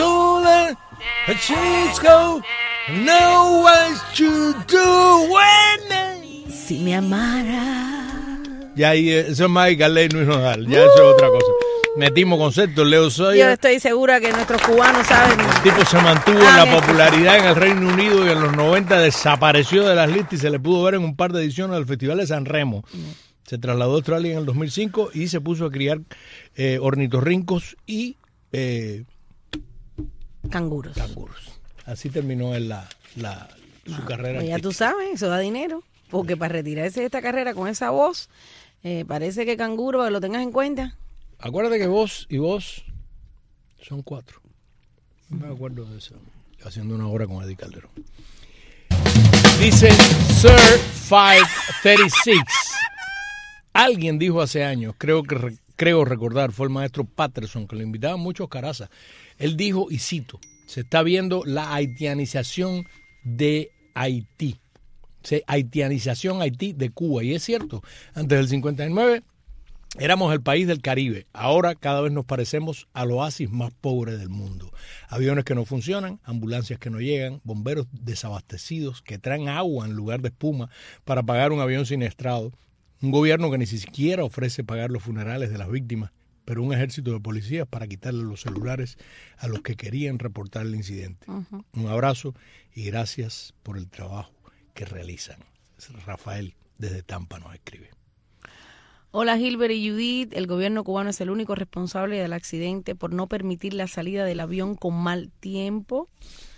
Si me amara. Ya ahí, eso es más Galey Luis Nodal, ya uh. eso es otra cosa. Metimos conceptos, Leo Sawyer. Yo estoy segura que nuestros cubanos saben. El tipo se mantuvo ah, en la popularidad en el Reino Unido y en los noventa desapareció de las listas y se le pudo ver en un par de ediciones del Festival de San Remo. Mm. Se trasladó a Australia en el dos mil cinco y se puso a criar eh, ornitorrincos y eh, canguros. canguros. Así terminó en la, la, su no, carrera. Pues ya tú sabes, eso da dinero. Porque para retirarse de esta carrera con esa voz, eh, parece que canguro, para que lo tengas en cuenta. Acuérdate que voz y voz son cuatro. No me acuerdo de eso. Haciendo una obra con Eddie Calderón. Dice Sir quinientos treinta y seis. Alguien dijo hace años, creo que re, creo recordar, fue el maestro Patterson, que lo invitaba mucho a Oscaraza. Él dijo, y cito, se está viendo la haitianización de Haití. Se, haitianización Haití de Cuba. Y es cierto, antes del cincuenta y nueve éramos el país del Caribe. Ahora cada vez nos parecemos al oasis más pobre del mundo. Aviones que no funcionan, ambulancias que no llegan, bomberos desabastecidos que traen agua en lugar de espuma para pagar un avión siniestrado. Un gobierno que ni siquiera ofrece pagar los funerales de las víctimas, pero un ejército de policías para quitarle los celulares a los que querían reportar el incidente. Uh-huh. Un abrazo y gracias por el trabajo que realizan. Rafael desde Tampa nos escribe. Hola Gilbert y Judith, el gobierno cubano es el único responsable del accidente por no permitir la salida del avión con mal tiempo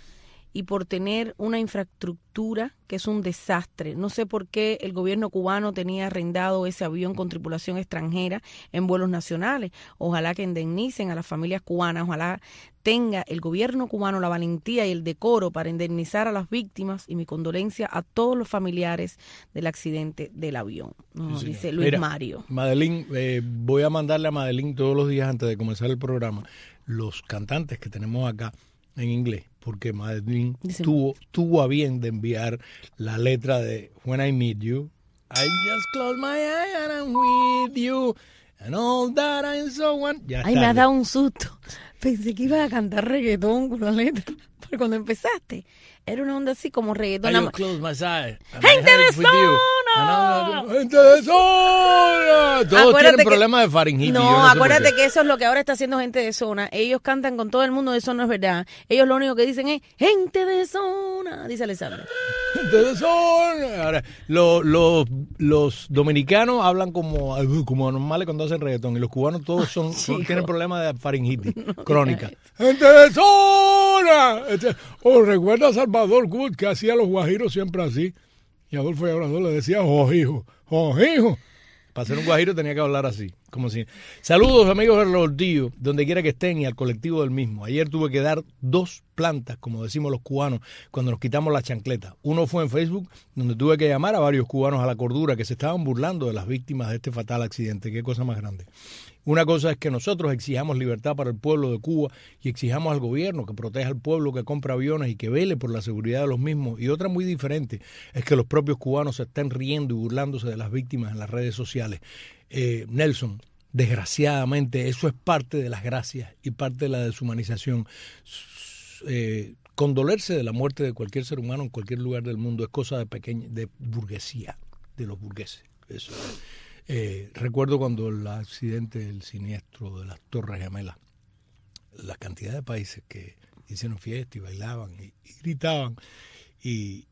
y por tener una infraestructura que es un desastre. No sé por qué el gobierno cubano tenía arrendado ese avión con tripulación extranjera en vuelos nacionales. Ojalá que indemnicen a las familias cubanas, ojalá tenga el gobierno cubano la valentía y el decoro para indemnizar a las víctimas y mi condolencia a todos los familiares del accidente del avión. Nos sí, dice Luis Mira, Mario. Madeline, eh, voy a mandarle a Madeline todos los días antes de comenzar el programa los cantantes que tenemos acá en inglés, porque Madeline tuvo, tuvo a bien de enviar la letra de When I Meet You. I just close my eye and I'm with you and all that I'm so one. Ya Ay, me ha dado un susto. Pensé que ibas a cantar reggaetón con la letra. Pero cuando empezaste, era una onda así como reggaetón. I just close my eye. ¡Gente de zona! ¡Gente de zona! Todos acuérdate tienen problemas de faringitis. No, no acuérdate sé que eso es lo que ahora está haciendo Gente de Zona. Ellos cantan con todo el mundo, eso no es verdad. Ellos lo único que dicen es, gente de zona, dice Alessandra. Gente de zona. Ahora, lo, lo, los dominicanos hablan como, como anormales cuando hacen reggaetón. Y los cubanos todos son, oh, son tienen problemas de faringitis no, crónica. ¡Gente de zona! Este, oh, recuerda a Salvador Good, que hacía los guajiros siempre así. Y Adolfo Labrador le decía, ojijo, ojijo. Para ser un guajiro tenía que hablar así, como si... Saludos, amigos del Revoltillo, donde quiera que estén y al colectivo del mismo. Ayer tuve que dar dos plantas, como decimos los cubanos, cuando nos quitamos la chancleta. Uno fue en Facebook, donde tuve que llamar a varios cubanos a la cordura que se estaban burlando de las víctimas de este fatal accidente. Qué cosa más grande. Una cosa es que nosotros exijamos libertad para el pueblo de Cuba y exijamos al gobierno que proteja al pueblo que compra aviones y que vele por la seguridad de los mismos. Y otra muy diferente es que los propios cubanos se estén riendo y burlándose de las víctimas en las redes sociales. Eh, Nelson, desgraciadamente eso es parte de las gracias y parte de la deshumanización. Eh, condolerse de la muerte de cualquier ser humano en cualquier lugar del mundo es cosa de pequeña, de burguesía, de los burgueses. Eso es. Eh, recuerdo cuando el accidente, el siniestro de las Torres Gemelas, la cantidad de países que hicieron fiesta y bailaban y, y gritaban, y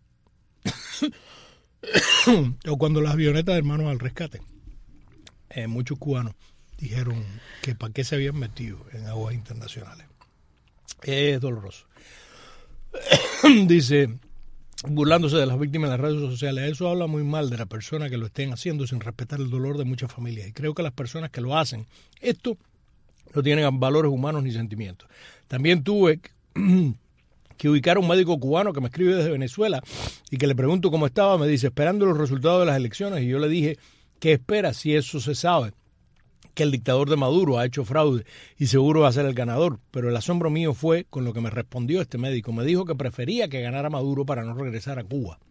o cuando las avionetas de Hermanos al Rescate, eh, muchos cubanos dijeron que para qué se habían metido en aguas internacionales. Es doloroso. Dice... burlándose de las víctimas en las redes sociales. Eso habla muy mal de la persona que lo estén haciendo sin respetar el dolor de muchas familias. Y creo que las personas que lo hacen, esto no tienen valores humanos ni sentimientos. También tuve que ubicar a un médico cubano que me escribe desde Venezuela y que le pregunto cómo estaba. Me dice, esperando los resultados de las elecciones. Y yo le dije, ¿qué espera si eso se sabe? Que el dictador de Maduro ha hecho fraude y seguro va a ser el ganador. Pero el asombro mío fue con lo que me respondió este médico. Me dijo que prefería que ganara Maduro para no regresar a Cuba.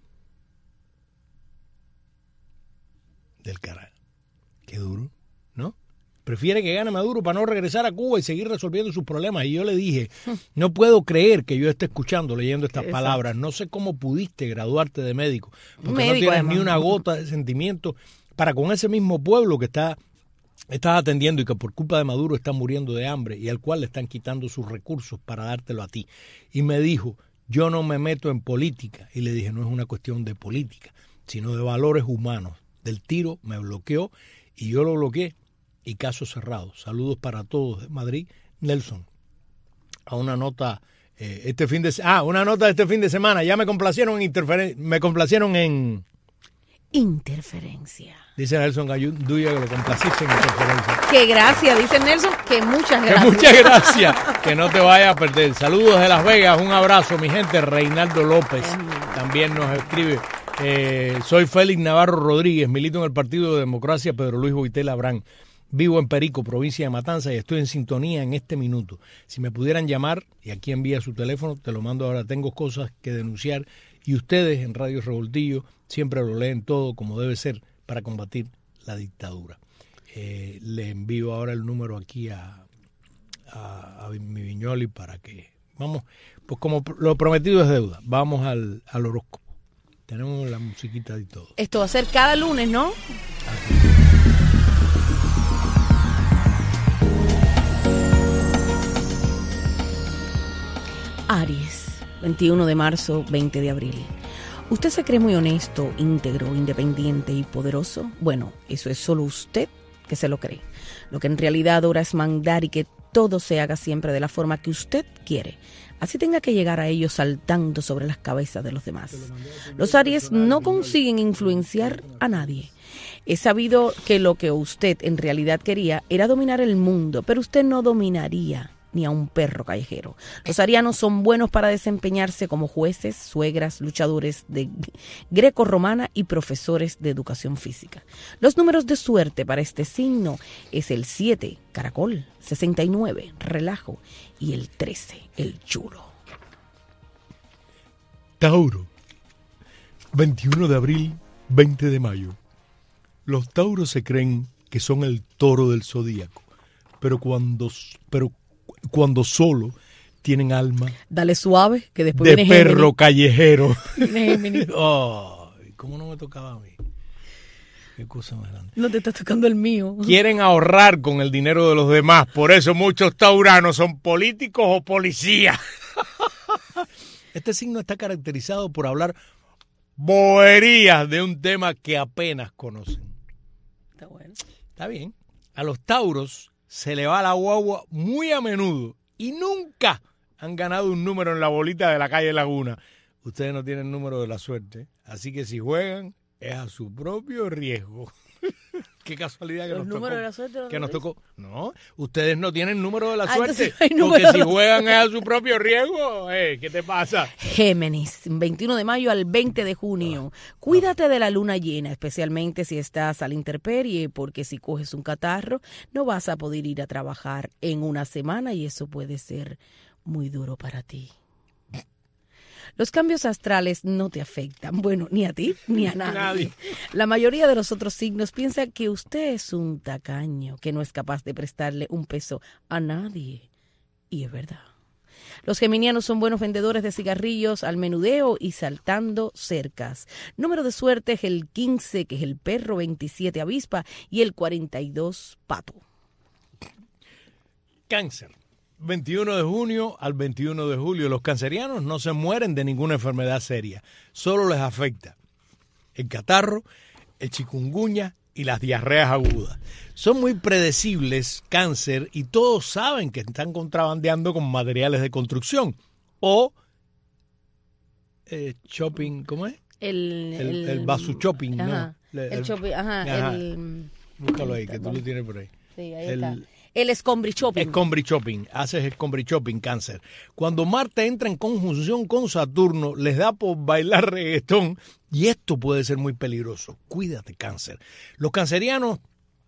Del carajo. Qué duro, ¿no? Prefiere que gane Maduro para no regresar a Cuba y seguir resolviendo sus problemas. Y yo le dije, no puedo creer que yo esté escuchando, leyendo estas Exacto. palabras. No sé cómo pudiste graduarte de médico. Porque médico, no tienes además. ni una gota de sentimiento para con ese mismo pueblo que está... estás atendiendo y que por culpa de Maduro está muriendo de hambre y al cual le están quitando sus recursos para dártelo a ti. Y me dijo, yo no me meto en política. Y le dije, no es una cuestión de política, sino de valores humanos. Del tiro me bloqueó y yo lo bloqueé y caso cerrado. Saludos para todos de Madrid. Nelson, a una nota eh, este fin de ah, una nota de este fin de semana. Ya me complacieron en interferen- me complacieron en interferencia. Dice Nelson Gayunduya que lo complaciste en interferencia. Que gracias, dice Nelson, que muchas gracias. Que muchas gracias, que no te vayas a perder. Saludos de Las Vegas, un abrazo, mi gente. Reinaldo López también nos escribe. Eh, soy Félix Navarro Rodríguez, milito en el Partido de Democracia Pedro Luis Boitela Abrán. Vivo en Perico, provincia de Matanzas, y estoy en sintonía en este minuto. Si me pudieran llamar, y aquí envía su teléfono, te lo mando ahora, tengo cosas que denunciar, y ustedes en Radio Revoltillo siempre lo leen todo como debe ser para combatir la dictadura. Eh, le envío ahora el número aquí a, a, a mi Viñoli para que, vamos, pues como lo prometido es deuda, vamos al, al horóscopo. Tenemos la musiquita y todo. Esto va a ser cada lunes, ¿no? Aquí. Aries, veintiuno de marzo, veinte de abril. ¿Usted se cree muy honesto, íntegro, independiente y poderoso? Bueno, eso es solo usted que se lo cree. Lo que en realidad adora es mandar y que todo se haga siempre de la forma que usted quiere. Así tenga que llegar a ello saltando sobre las cabezas de los demás. Los Aries no consiguen influenciar a nadie. Es sabido que lo que usted en realidad quería era dominar el mundo, pero usted no dominaría ni a un perro callejero. Los arianos son buenos para desempeñarse como jueces, suegras, luchadores de greco-romana y profesores de educación física. Los números de suerte para este signo es el siete, caracol, sesenta y nueve, relajo, y el trece, el chulo. Tauro, veintiuno de abril, veinte de mayo. Los tauros se creen que son el toro del zodíaco, pero cuando, pero cuando solo tienen alma. Dale suave, que después de viene perro Géminis. Callejero. Viene Géminis. Oh, ¿cómo no me tocaba a mí? Qué cosa más grande. No te está tocando el mío. Quieren ahorrar con el dinero de los demás, por eso muchos tauranos son políticos o policías. Este signo está caracterizado por hablar boberías de un tema que apenas conocen. Está bueno. Está bien. A los tauros se le va la guagua muy a menudo y nunca han ganado un número en la bolita de la calle Laguna. Ustedes no tienen número de la suerte, así que si juegan es a su propio riesgo. Qué casualidad que Los nos números tocó. de la suerte. ¿No Que nos dices? tocó. No, ustedes no tienen número de la Ah, suerte. entonces no hay número Porque de si la juegan es a su propio riesgo. Eh, ¿Qué te pasa? Géminis, veintiuno de mayo al veinte de junio. Cuídate de la luna llena, especialmente si estás a la intemperie, porque si coges un catarro, no vas a poder ir a trabajar en una semana y eso puede ser muy duro para ti. Los cambios astrales no te afectan, bueno, ni a ti ni a nadie. Nadie. La mayoría de los otros signos piensa que usted es un tacaño, que no es capaz de prestarle un peso a nadie. Y es verdad. Los geminianos son buenos vendedores de cigarrillos al menudeo y saltando cercas. Número de suerte es el quince, que es el perro, veintisiete, avispa, y el cuarenta y dos, pato. Cáncer. veintiuno de junio al veintiuno de julio. Los cancerianos no se mueren de ninguna enfermedad seria. Solo les afecta el catarro, el chikungunya y las diarreas agudas. Son muy predecibles, cáncer, y todos saben que están contrabandeando con materiales de construcción. O eh, shopping, ¿cómo es? El, El, el, el basu shopping, ajá, ¿no? El, el shopping, ajá, ajá. el... Búscalo ahí, que tú lo tienes por ahí. Sí, ahí El- está. El escombri shopping. Escombri shopping, haces escombri shopping, cáncer. Cuando Marte entra en conjunción con Saturno, les da por bailar reggaetón y esto puede ser muy peligroso. Cuídate, cáncer. Los cancerianos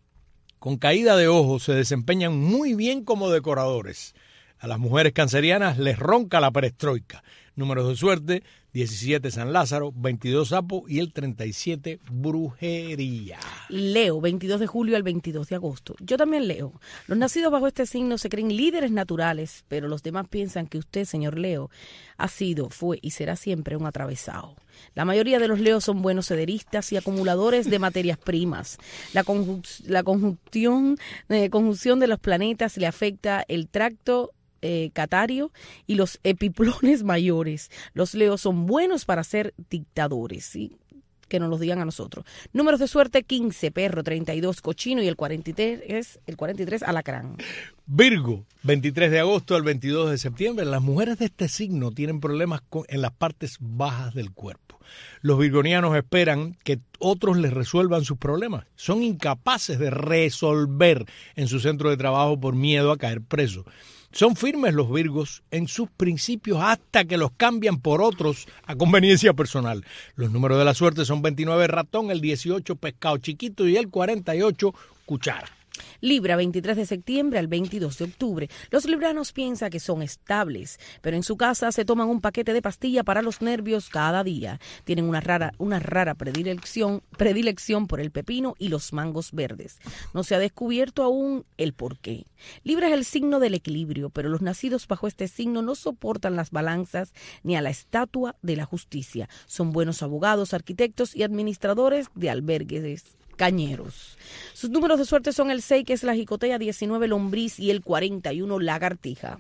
con caída de ojos se desempeñan muy bien como decoradores. A las mujeres cancerianas les ronca la perestroika. Números de suerte, diecisiete San Lázaro, veintidós Sapo y el treinta y siete Brujería. Leo, veintidós de julio al veintidós de agosto. Yo también leo. Los nacidos bajo este signo se creen líderes naturales, pero los demás piensan que usted, señor Leo, ha sido, fue y será siempre un atravesado. La mayoría de los leos son buenos cederistas y acumuladores de materias primas. La, conjunc- la conjunción, eh, conjunción de los planetas le afecta el tracto Eh, catario y los epiplones mayores. Los leos son buenos para ser dictadores, ¿sí? Que nos los digan a nosotros. Números de suerte: quince, perro, treinta y dos, cochino, y el cuarenta y tres es el cuarenta y tres, alacrán. Virgo, veintitrés de agosto al veintidós de septiembre. Las mujeres de este signo tienen problemas con, en las partes bajas del cuerpo. Los virgonianos esperan que otros les resuelvan sus problemas. Son incapaces de resolver en su centro de trabajo por miedo a caer presos. Son firmes los virgos en sus principios hasta que los cambian por otros a conveniencia personal. Los números de la suerte son veintinueve, ratón, el dieciocho, pescado chiquito, y el cuarenta y ocho, cuchara. Libra, veintitrés de septiembre al veintidós de octubre. Los libranos piensan que son estables, pero en su casa se toman un paquete de pastilla para los nervios cada día. Tienen una rara, una rara predilección, predilección por el pepino y los mangos verdes. No se ha descubierto aún el porqué. Libra es el signo del equilibrio, pero los nacidos bajo este signo no soportan las balanzas ni a la estatua de la justicia. Son buenos abogados, arquitectos y administradores de albergues cañeros. Sus números de suerte son el seis, que es la jicotea, diecinueve, lombriz, y el cuarenta y uno, lagartija.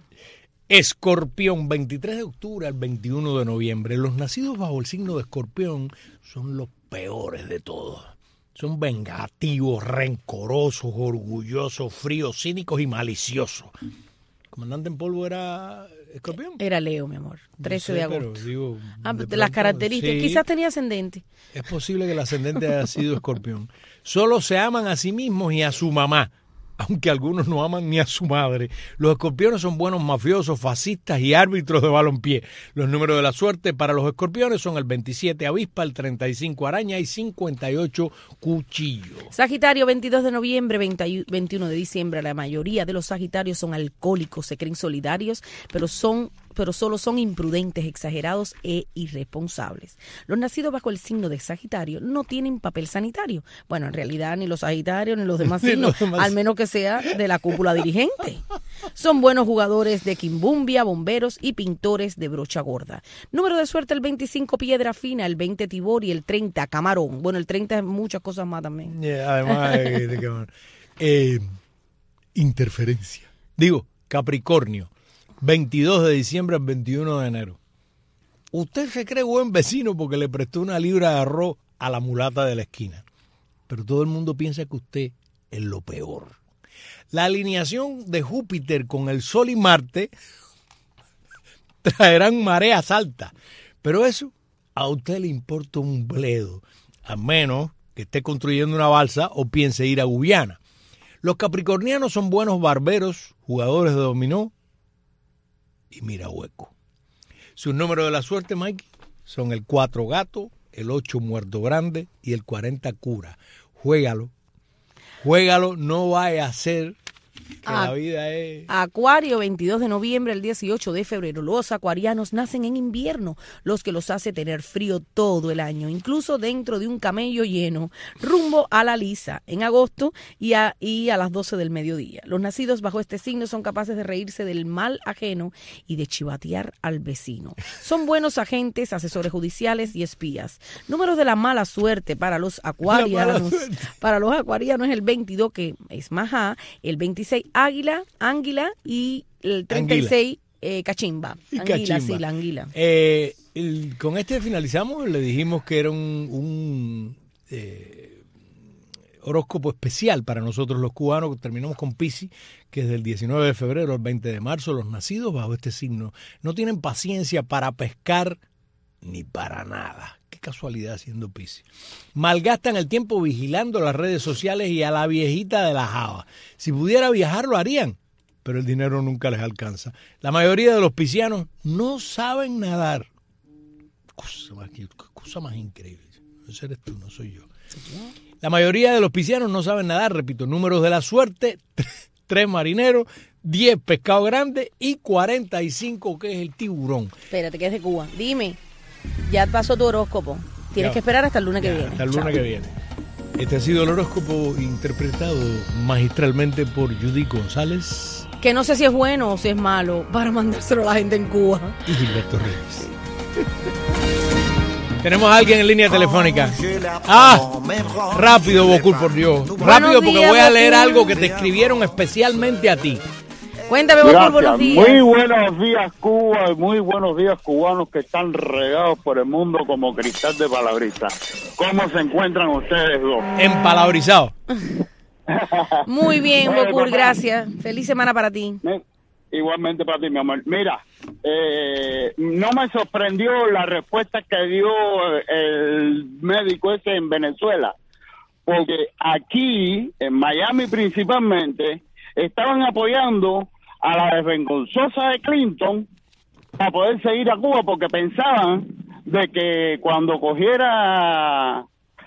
Escorpión, veintitrés de octubre al veintiuno de noviembre. Los nacidos bajo el signo de Escorpión son los peores de todos. Son vengativos, rencorosos, orgullosos, fríos, cínicos y maliciosos. ¿El comandante en polvo era Escorpión? Era Leo, mi amor, trece No sé, de agosto. pero digo, ah, de de las pronto, características. sí. Quizás tenía ascendente. Es posible que el ascendente haya sido Escorpión. Solo se aman a sí mismos y a su mamá, aunque algunos no aman ni a su madre. Los escorpiones son buenos mafiosos, fascistas y árbitros de balompié. Los números de la suerte para los escorpiones son el veintisiete, avispa, el treinta y cinco, araña, y cincuenta y ocho, cuchillo. Sagitario, veintidós de noviembre, veintiuno de diciembre. La mayoría de los sagitarios son alcohólicos, se creen solidarios, pero son pero solo son imprudentes, exagerados e irresponsables. Los nacidos bajo el signo de Sagitario no tienen papel sanitario. Bueno, en realidad ni los Sagitarios ni los demás Ni signos, los demás. al menos que sea de la cúpula dirigente. Son buenos jugadores de quimbumbia, bomberos y pintores de brocha gorda. Número de suerte: el veinticinco, piedra fina, el veinte, tibor, y el treinta, camarón. Bueno, el treinta es muchas cosas más también. Yeah, además de, de camarón. Eh, interferencia. Digo, Capricornio. veintidós de diciembre al veintiuno de enero. Usted se cree buen vecino porque le prestó una libra de arroz a la mulata de la esquina. Pero todo el mundo piensa que usted es lo peor. La alineación de Júpiter con el Sol y Marte traerán mareas altas. Pero eso a usted le importa un bledo. A menos que que esté construyendo una balsa o piense ir a Guyana. Los capricornianos son buenos barberos, jugadores de dominó y mira hueco. Sus números de la suerte, Mikey, son el cuatro gato, el ocho muerto grande y el cuarenta cura. Juégalo, juégalo, no vaya a ser que Ah, la vida es... Acuario, veintidós de noviembre al dieciocho de febrero. Los acuarianos nacen en invierno, los que los hace tener frío todo el año, incluso dentro de un camello lleno, rumbo a la lisa en agosto y a, y a las doce del mediodía. Los nacidos bajo este signo son capaces de reírse del mal ajeno y de chivatear al vecino. Son buenos agentes, asesores judiciales y espías. Números de la mala suerte para los acuarianos. Para los acuarianos es el veintidós, que es majá, el veintiséis águila, águila y el treinta y seis eh, cachimba. Y Anguila, cachimba. sí, la anguila. Eh, el- con este finalizamos, le dijimos que era un, un eh, horóscopo especial para nosotros los cubanos. Terminamos con Piscis, que es del diecinueve de febrero al veinte de marzo. Los nacidos bajo este signo no tienen paciencia para pescar ni para nada. Qué casualidad siendo Piscis. Malgastan el tiempo vigilando las redes sociales y a la viejita de la java. Si pudiera viajar lo harían, pero el dinero nunca les alcanza. La mayoría de los piscianos no saben nadar. Cosa más, cosa más increíble. Ese eres tú, no soy yo. La mayoría de los piscianos no saben nadar. Repito, números de la suerte: tres marineros, diez pescado grande y cuarenta y cinco, que es el tiburón. Espérate, que es de Cuba. Dime, ya pasó tu horóscopo. Tienes Ya. que esperar hasta el lunes que Ya, viene. hasta el lunes Chao. que viene. Este ha sido el horóscopo interpretado magistralmente por Judy González Que no sé si es bueno o si es malo para mandárselo a la gente en Cuba. y Gilberto Reyes. Tenemos a alguien en línea telefónica. Ah, rápido, Bocul, por Dios. Rápido, porque días, voy a leer Bocul. algo que te escribieron especialmente a ti. Cuéntame, Bocul, buenos Gracias. días. Muy buenos días, Cuba, y muy buenos días, cubanos que están regados por el mundo como cristal de palabrita. ¿Cómo se encuentran ustedes dos? Empalabrizado. Muy bien, Oye, Bocul, papá. gracias. Feliz semana para ti. Mi- Igualmente para ti, mi amor. Mira, eh, no me sorprendió la respuesta que dio el médico ese en Venezuela, porque aquí, en Miami principalmente, estaban apoyando a la desvergonzosa de Clinton para poder seguir a Cuba, porque pensaban de que cuando cogiera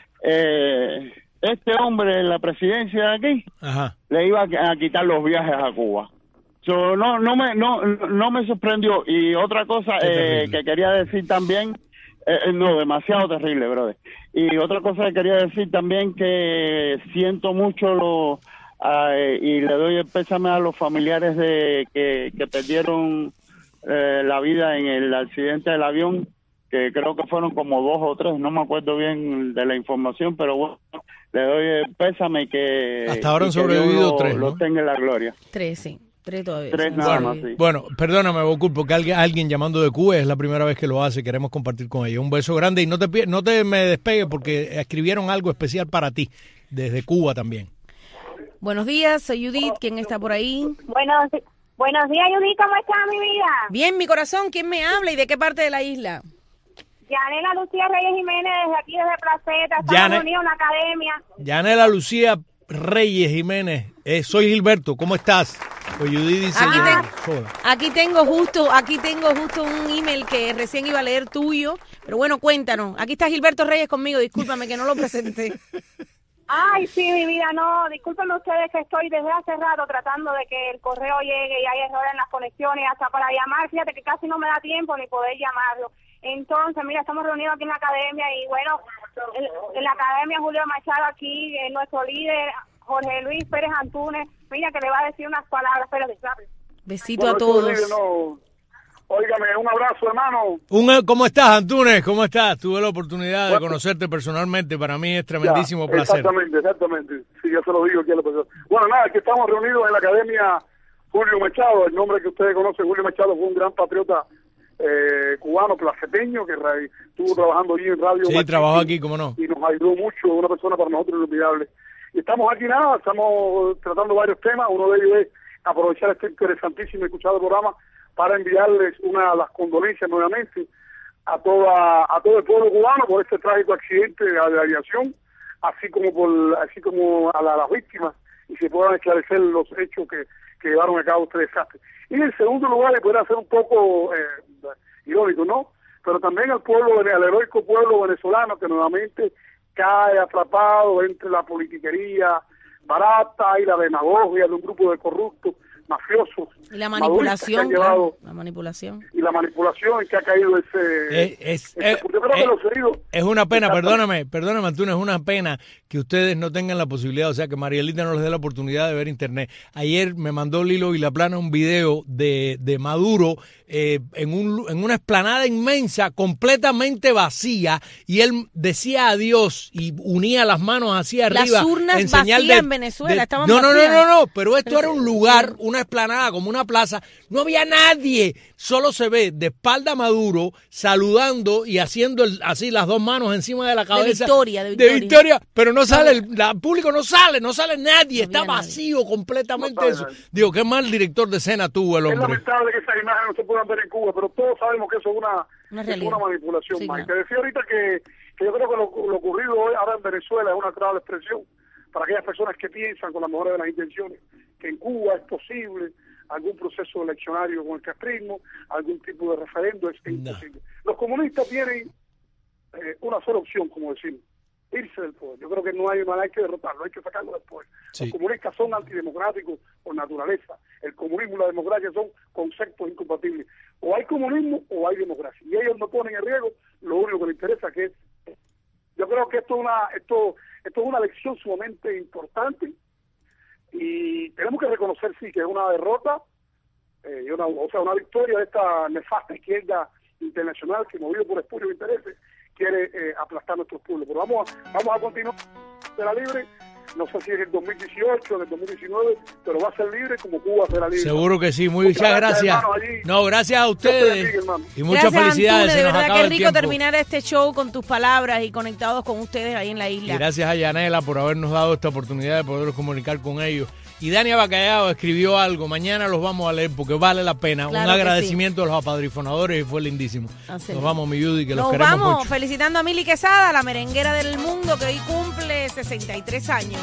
eh, este hombre la presidencia de aquí, Ajá. le iba a, a quitar los viajes a Cuba. So, no no me no no me sorprendió. Y otra cosa eh, que quería decir también, eh, no, demasiado terrible, brother. Y otra cosa que quería decir también, que siento mucho lo eh, y le doy el pésame a los familiares de que, que perdieron eh, la vida en el accidente del avión, que creo que fueron como dos o tres, no me acuerdo bien de la información, pero bueno, le doy el pésame que Hasta ahora y han que Dios sobrevivido lo- tres, ¿no? lo tenga en la gloria. Tres, sí. Tres todavía. Tres Sí, nada sí. más, sí. Bueno, perdóname, Bocul, porque alguien, alguien llamando de Cuba es la primera vez que lo hace. Queremos compartir con ella. Un beso grande y no te pi- no te me despegues porque escribieron algo especial para ti desde Cuba también. Buenos días, soy Judith. ¿Quién está por ahí? Buenos, buenos días, Judith, ¿cómo está mi vida? Bien, mi corazón. ¿Quién me habla y de qué parte de la isla? Yanela Lucía Reyes Jiménez, desde aquí, desde Placeta, estamos Yane- reunidos en la academia. Yanela Lucía Reyes Jiménez, eh, soy Gilberto, ¿cómo estás? Pues Judy dice, Aquí, yo- te- joda. aquí tengo justo, aquí tengo justo un email que recién iba a leer tuyo, pero bueno, cuéntanos. Aquí está Gilberto Reyes conmigo, discúlpame que no lo presenté. Ay, sí, mi vida, no, discúlpenme ustedes que estoy desde hace rato tratando de que el correo llegue y hay errores en las conexiones, hasta para llamar, fíjate que casi no me da tiempo ni poder llamarlo. Entonces, mira, estamos reunidos aquí en la academia y bueno, en, en la academia Julio Machado aquí, eh, nuestro líder, Jorge Luis Pérez Antúnez, mira que le va a decir unas palabras, espérate, espérate. Besito a todos. Óigame, un abrazo, hermano. Un- ¿Cómo estás, Antunes? ¿Cómo estás? Tuve la oportunidad de conocerte personalmente. Para mí es tremendísimo Ya, placer. Exactamente, exactamente. Sí, ya se lo digo aquí a la persona. Bueno, nada, aquí estamos reunidos en la Academia Julio Machado. El nombre que ustedes conocen, Julio Machado, fue un gran patriota eh, cubano, placeteño, que ra- estuvo trabajando allí en Radio Sí, Machín trabajo aquí, ¿cómo no? y nos ayudó mucho, una persona para nosotros inolvidable. Y estamos aquí nada, estamos tratando varios temas. Uno de ellos es aprovechar este interesantísimo y escuchado programa para enviarles una las condolencias nuevamente a toda a todo el pueblo cubano por este trágico accidente de, de aviación, así como por así como a las la víctimas, y se puedan esclarecer los hechos que, que llevaron a cabo este desastre. Y en segundo lugar, le puede ser un poco eh, irónico, ¿no? Pero también al pueblo, al heroico pueblo venezolano que nuevamente cae atrapado entre la politiquería barata y la demagogia de un grupo de corruptos, mafiosos. Y la manipulación, llevado, claro, la manipulación. Y la manipulación en que ha caído ese... Es, es, ese es, yo creo es, que los heridos... Es una pena, perdóname, perdóname, Antunes, es una pena que ustedes no tengan la posibilidad, o sea, que Marielita no les dé la oportunidad de ver internet. Ayer me mandó Lilo Vilaplana un video de, de Maduro eh, en, un, en una explanada inmensa, completamente vacía, y él decía adiós y unía las manos hacia arriba. Las urnas en señal vacías de, en Venezuela, de, estaban no, vacías. No, no, no, no, pero esto era un lugar, una explanada, como una plaza, no había nadie, solo se ve de espalda a Maduro saludando y haciendo el, así las dos manos encima de la cabeza. De Victoria, de Victoria. De Victoria, pero no sale, el la, público no sale, no sale nadie, no está vacío nadie. completamente no eso. Nadie. Digo, qué mal director de escena tuvo el hombre. Es lamentable que esas imágenes no se puedan ver en Cuba, pero todos sabemos que eso es una, una, es una manipulación. Sí, más. Claro. Te decía ahorita que, que yo creo que lo, lo ocurrido hoy ahora en Venezuela es una clara expresión para aquellas personas que piensan con las mejores de las intenciones que en Cuba es posible algún proceso eleccionario con el castrismo, algún tipo de referendo, es imposible. No. Los comunistas tienen eh, una sola opción, como decimos, irse del poder. Yo creo que no hay una, hay que derrotarlo, hay que sacarlo del poder. Sí. Los comunistas son antidemocráticos por naturaleza. El comunismo y la democracia son conceptos incompatibles. O hay comunismo o hay democracia. Y ellos no ponen en riesgo lo único que les interesa, que es... Yo creo que esto es una, esto, esto es una lección sumamente importante. Y tenemos que reconocer, sí, que es una derrota, eh, una, o sea, una victoria de esta nefasta izquierda internacional que, movido por espurios intereses, quiere eh, aplastar nuestros pueblos. Pero vamos a, vamos a continuar será libre, no sé si es el dos mil dieciocho, en el dos mil diecinueve, pero va a ser libre como Cuba será libre. Seguro que sí, muy, muchas gracias. gracias. No, gracias a ustedes aquí, y muchas gracias, felicidades. Antunes, de verdad que rico terminar este show con tus palabras y conectados con ustedes ahí en la isla. Y gracias a Yanela por habernos dado esta oportunidad de poder comunicar con ellos. Y Dania Bacallao escribió algo, mañana los vamos a leer porque vale la pena. Claro, un agradecimiento sí. a los apadrifonadores y fue lindísimo. Así nos vamos, mi Judy, que nos los queremos mucho. Nos vamos felicitando a Mili Quesada, la merenguera del mundo, que hoy cumple sesenta y tres años.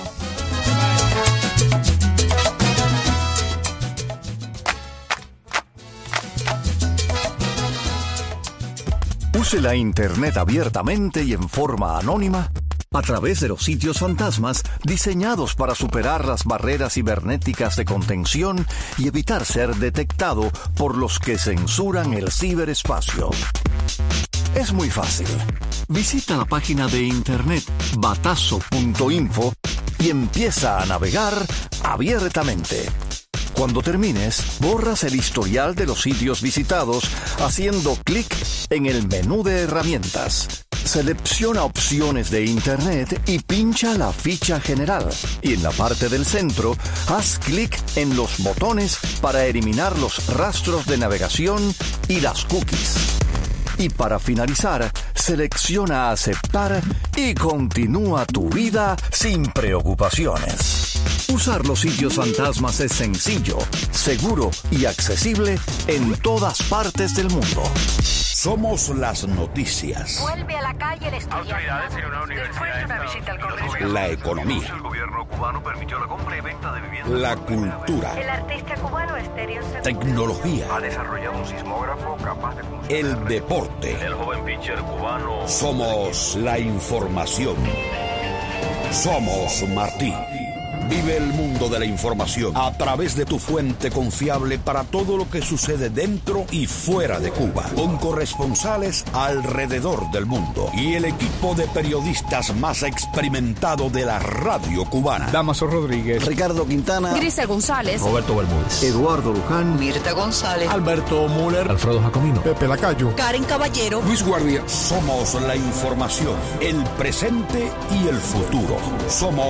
Use la internet abiertamente y en forma anónima a través de los sitios fantasmas diseñados para superar las barreras cibernéticas de contención y evitar ser detectado por los que censuran el ciberespacio. Es muy fácil. Visita la página de internet batazo punto info y empieza a navegar abiertamente. Cuando termines, borras el historial de los sitios visitados haciendo clic en el menú de herramientas. Selecciona opciones de Internet y pincha la ficha general. Y en la parte del centro, haz clic en los botones para eliminar los rastros de navegación y las cookies. Y para finalizar, selecciona aceptar y continúa tu vida sin preocupaciones. Usar los sitios fantasmas es sencillo, seguro y accesible en todas partes del mundo. Somos las noticias. Vuelve a la calle el estudiante. Autoridades en una universidad. Una visita al Congreso. La economía. El gobierno cubano permitió la compra y venta de viviendas. La cultura. El artista cubano Estéreo Segundo. Tecnología. Ha desarrollado un sismógrafo capaz de funcionar. El deporte. El joven pitcher cubano. Somos la información. Somos Martí. Vive el mundo de la información a través de tu fuente confiable para todo lo que sucede dentro y fuera de Cuba, con corresponsales alrededor del mundo y el equipo de periodistas más experimentado de la radio cubana. Damaso Rodríguez, Ricardo Quintana, Grisel González, Roberto Bermúdez, Eduardo Luján, Mirta González, Alberto Müller, Alfredo Jacomino, Pepe Lacayo, Karen Caballero, Luis Guardia. Somos la información, el presente y el futuro. Somos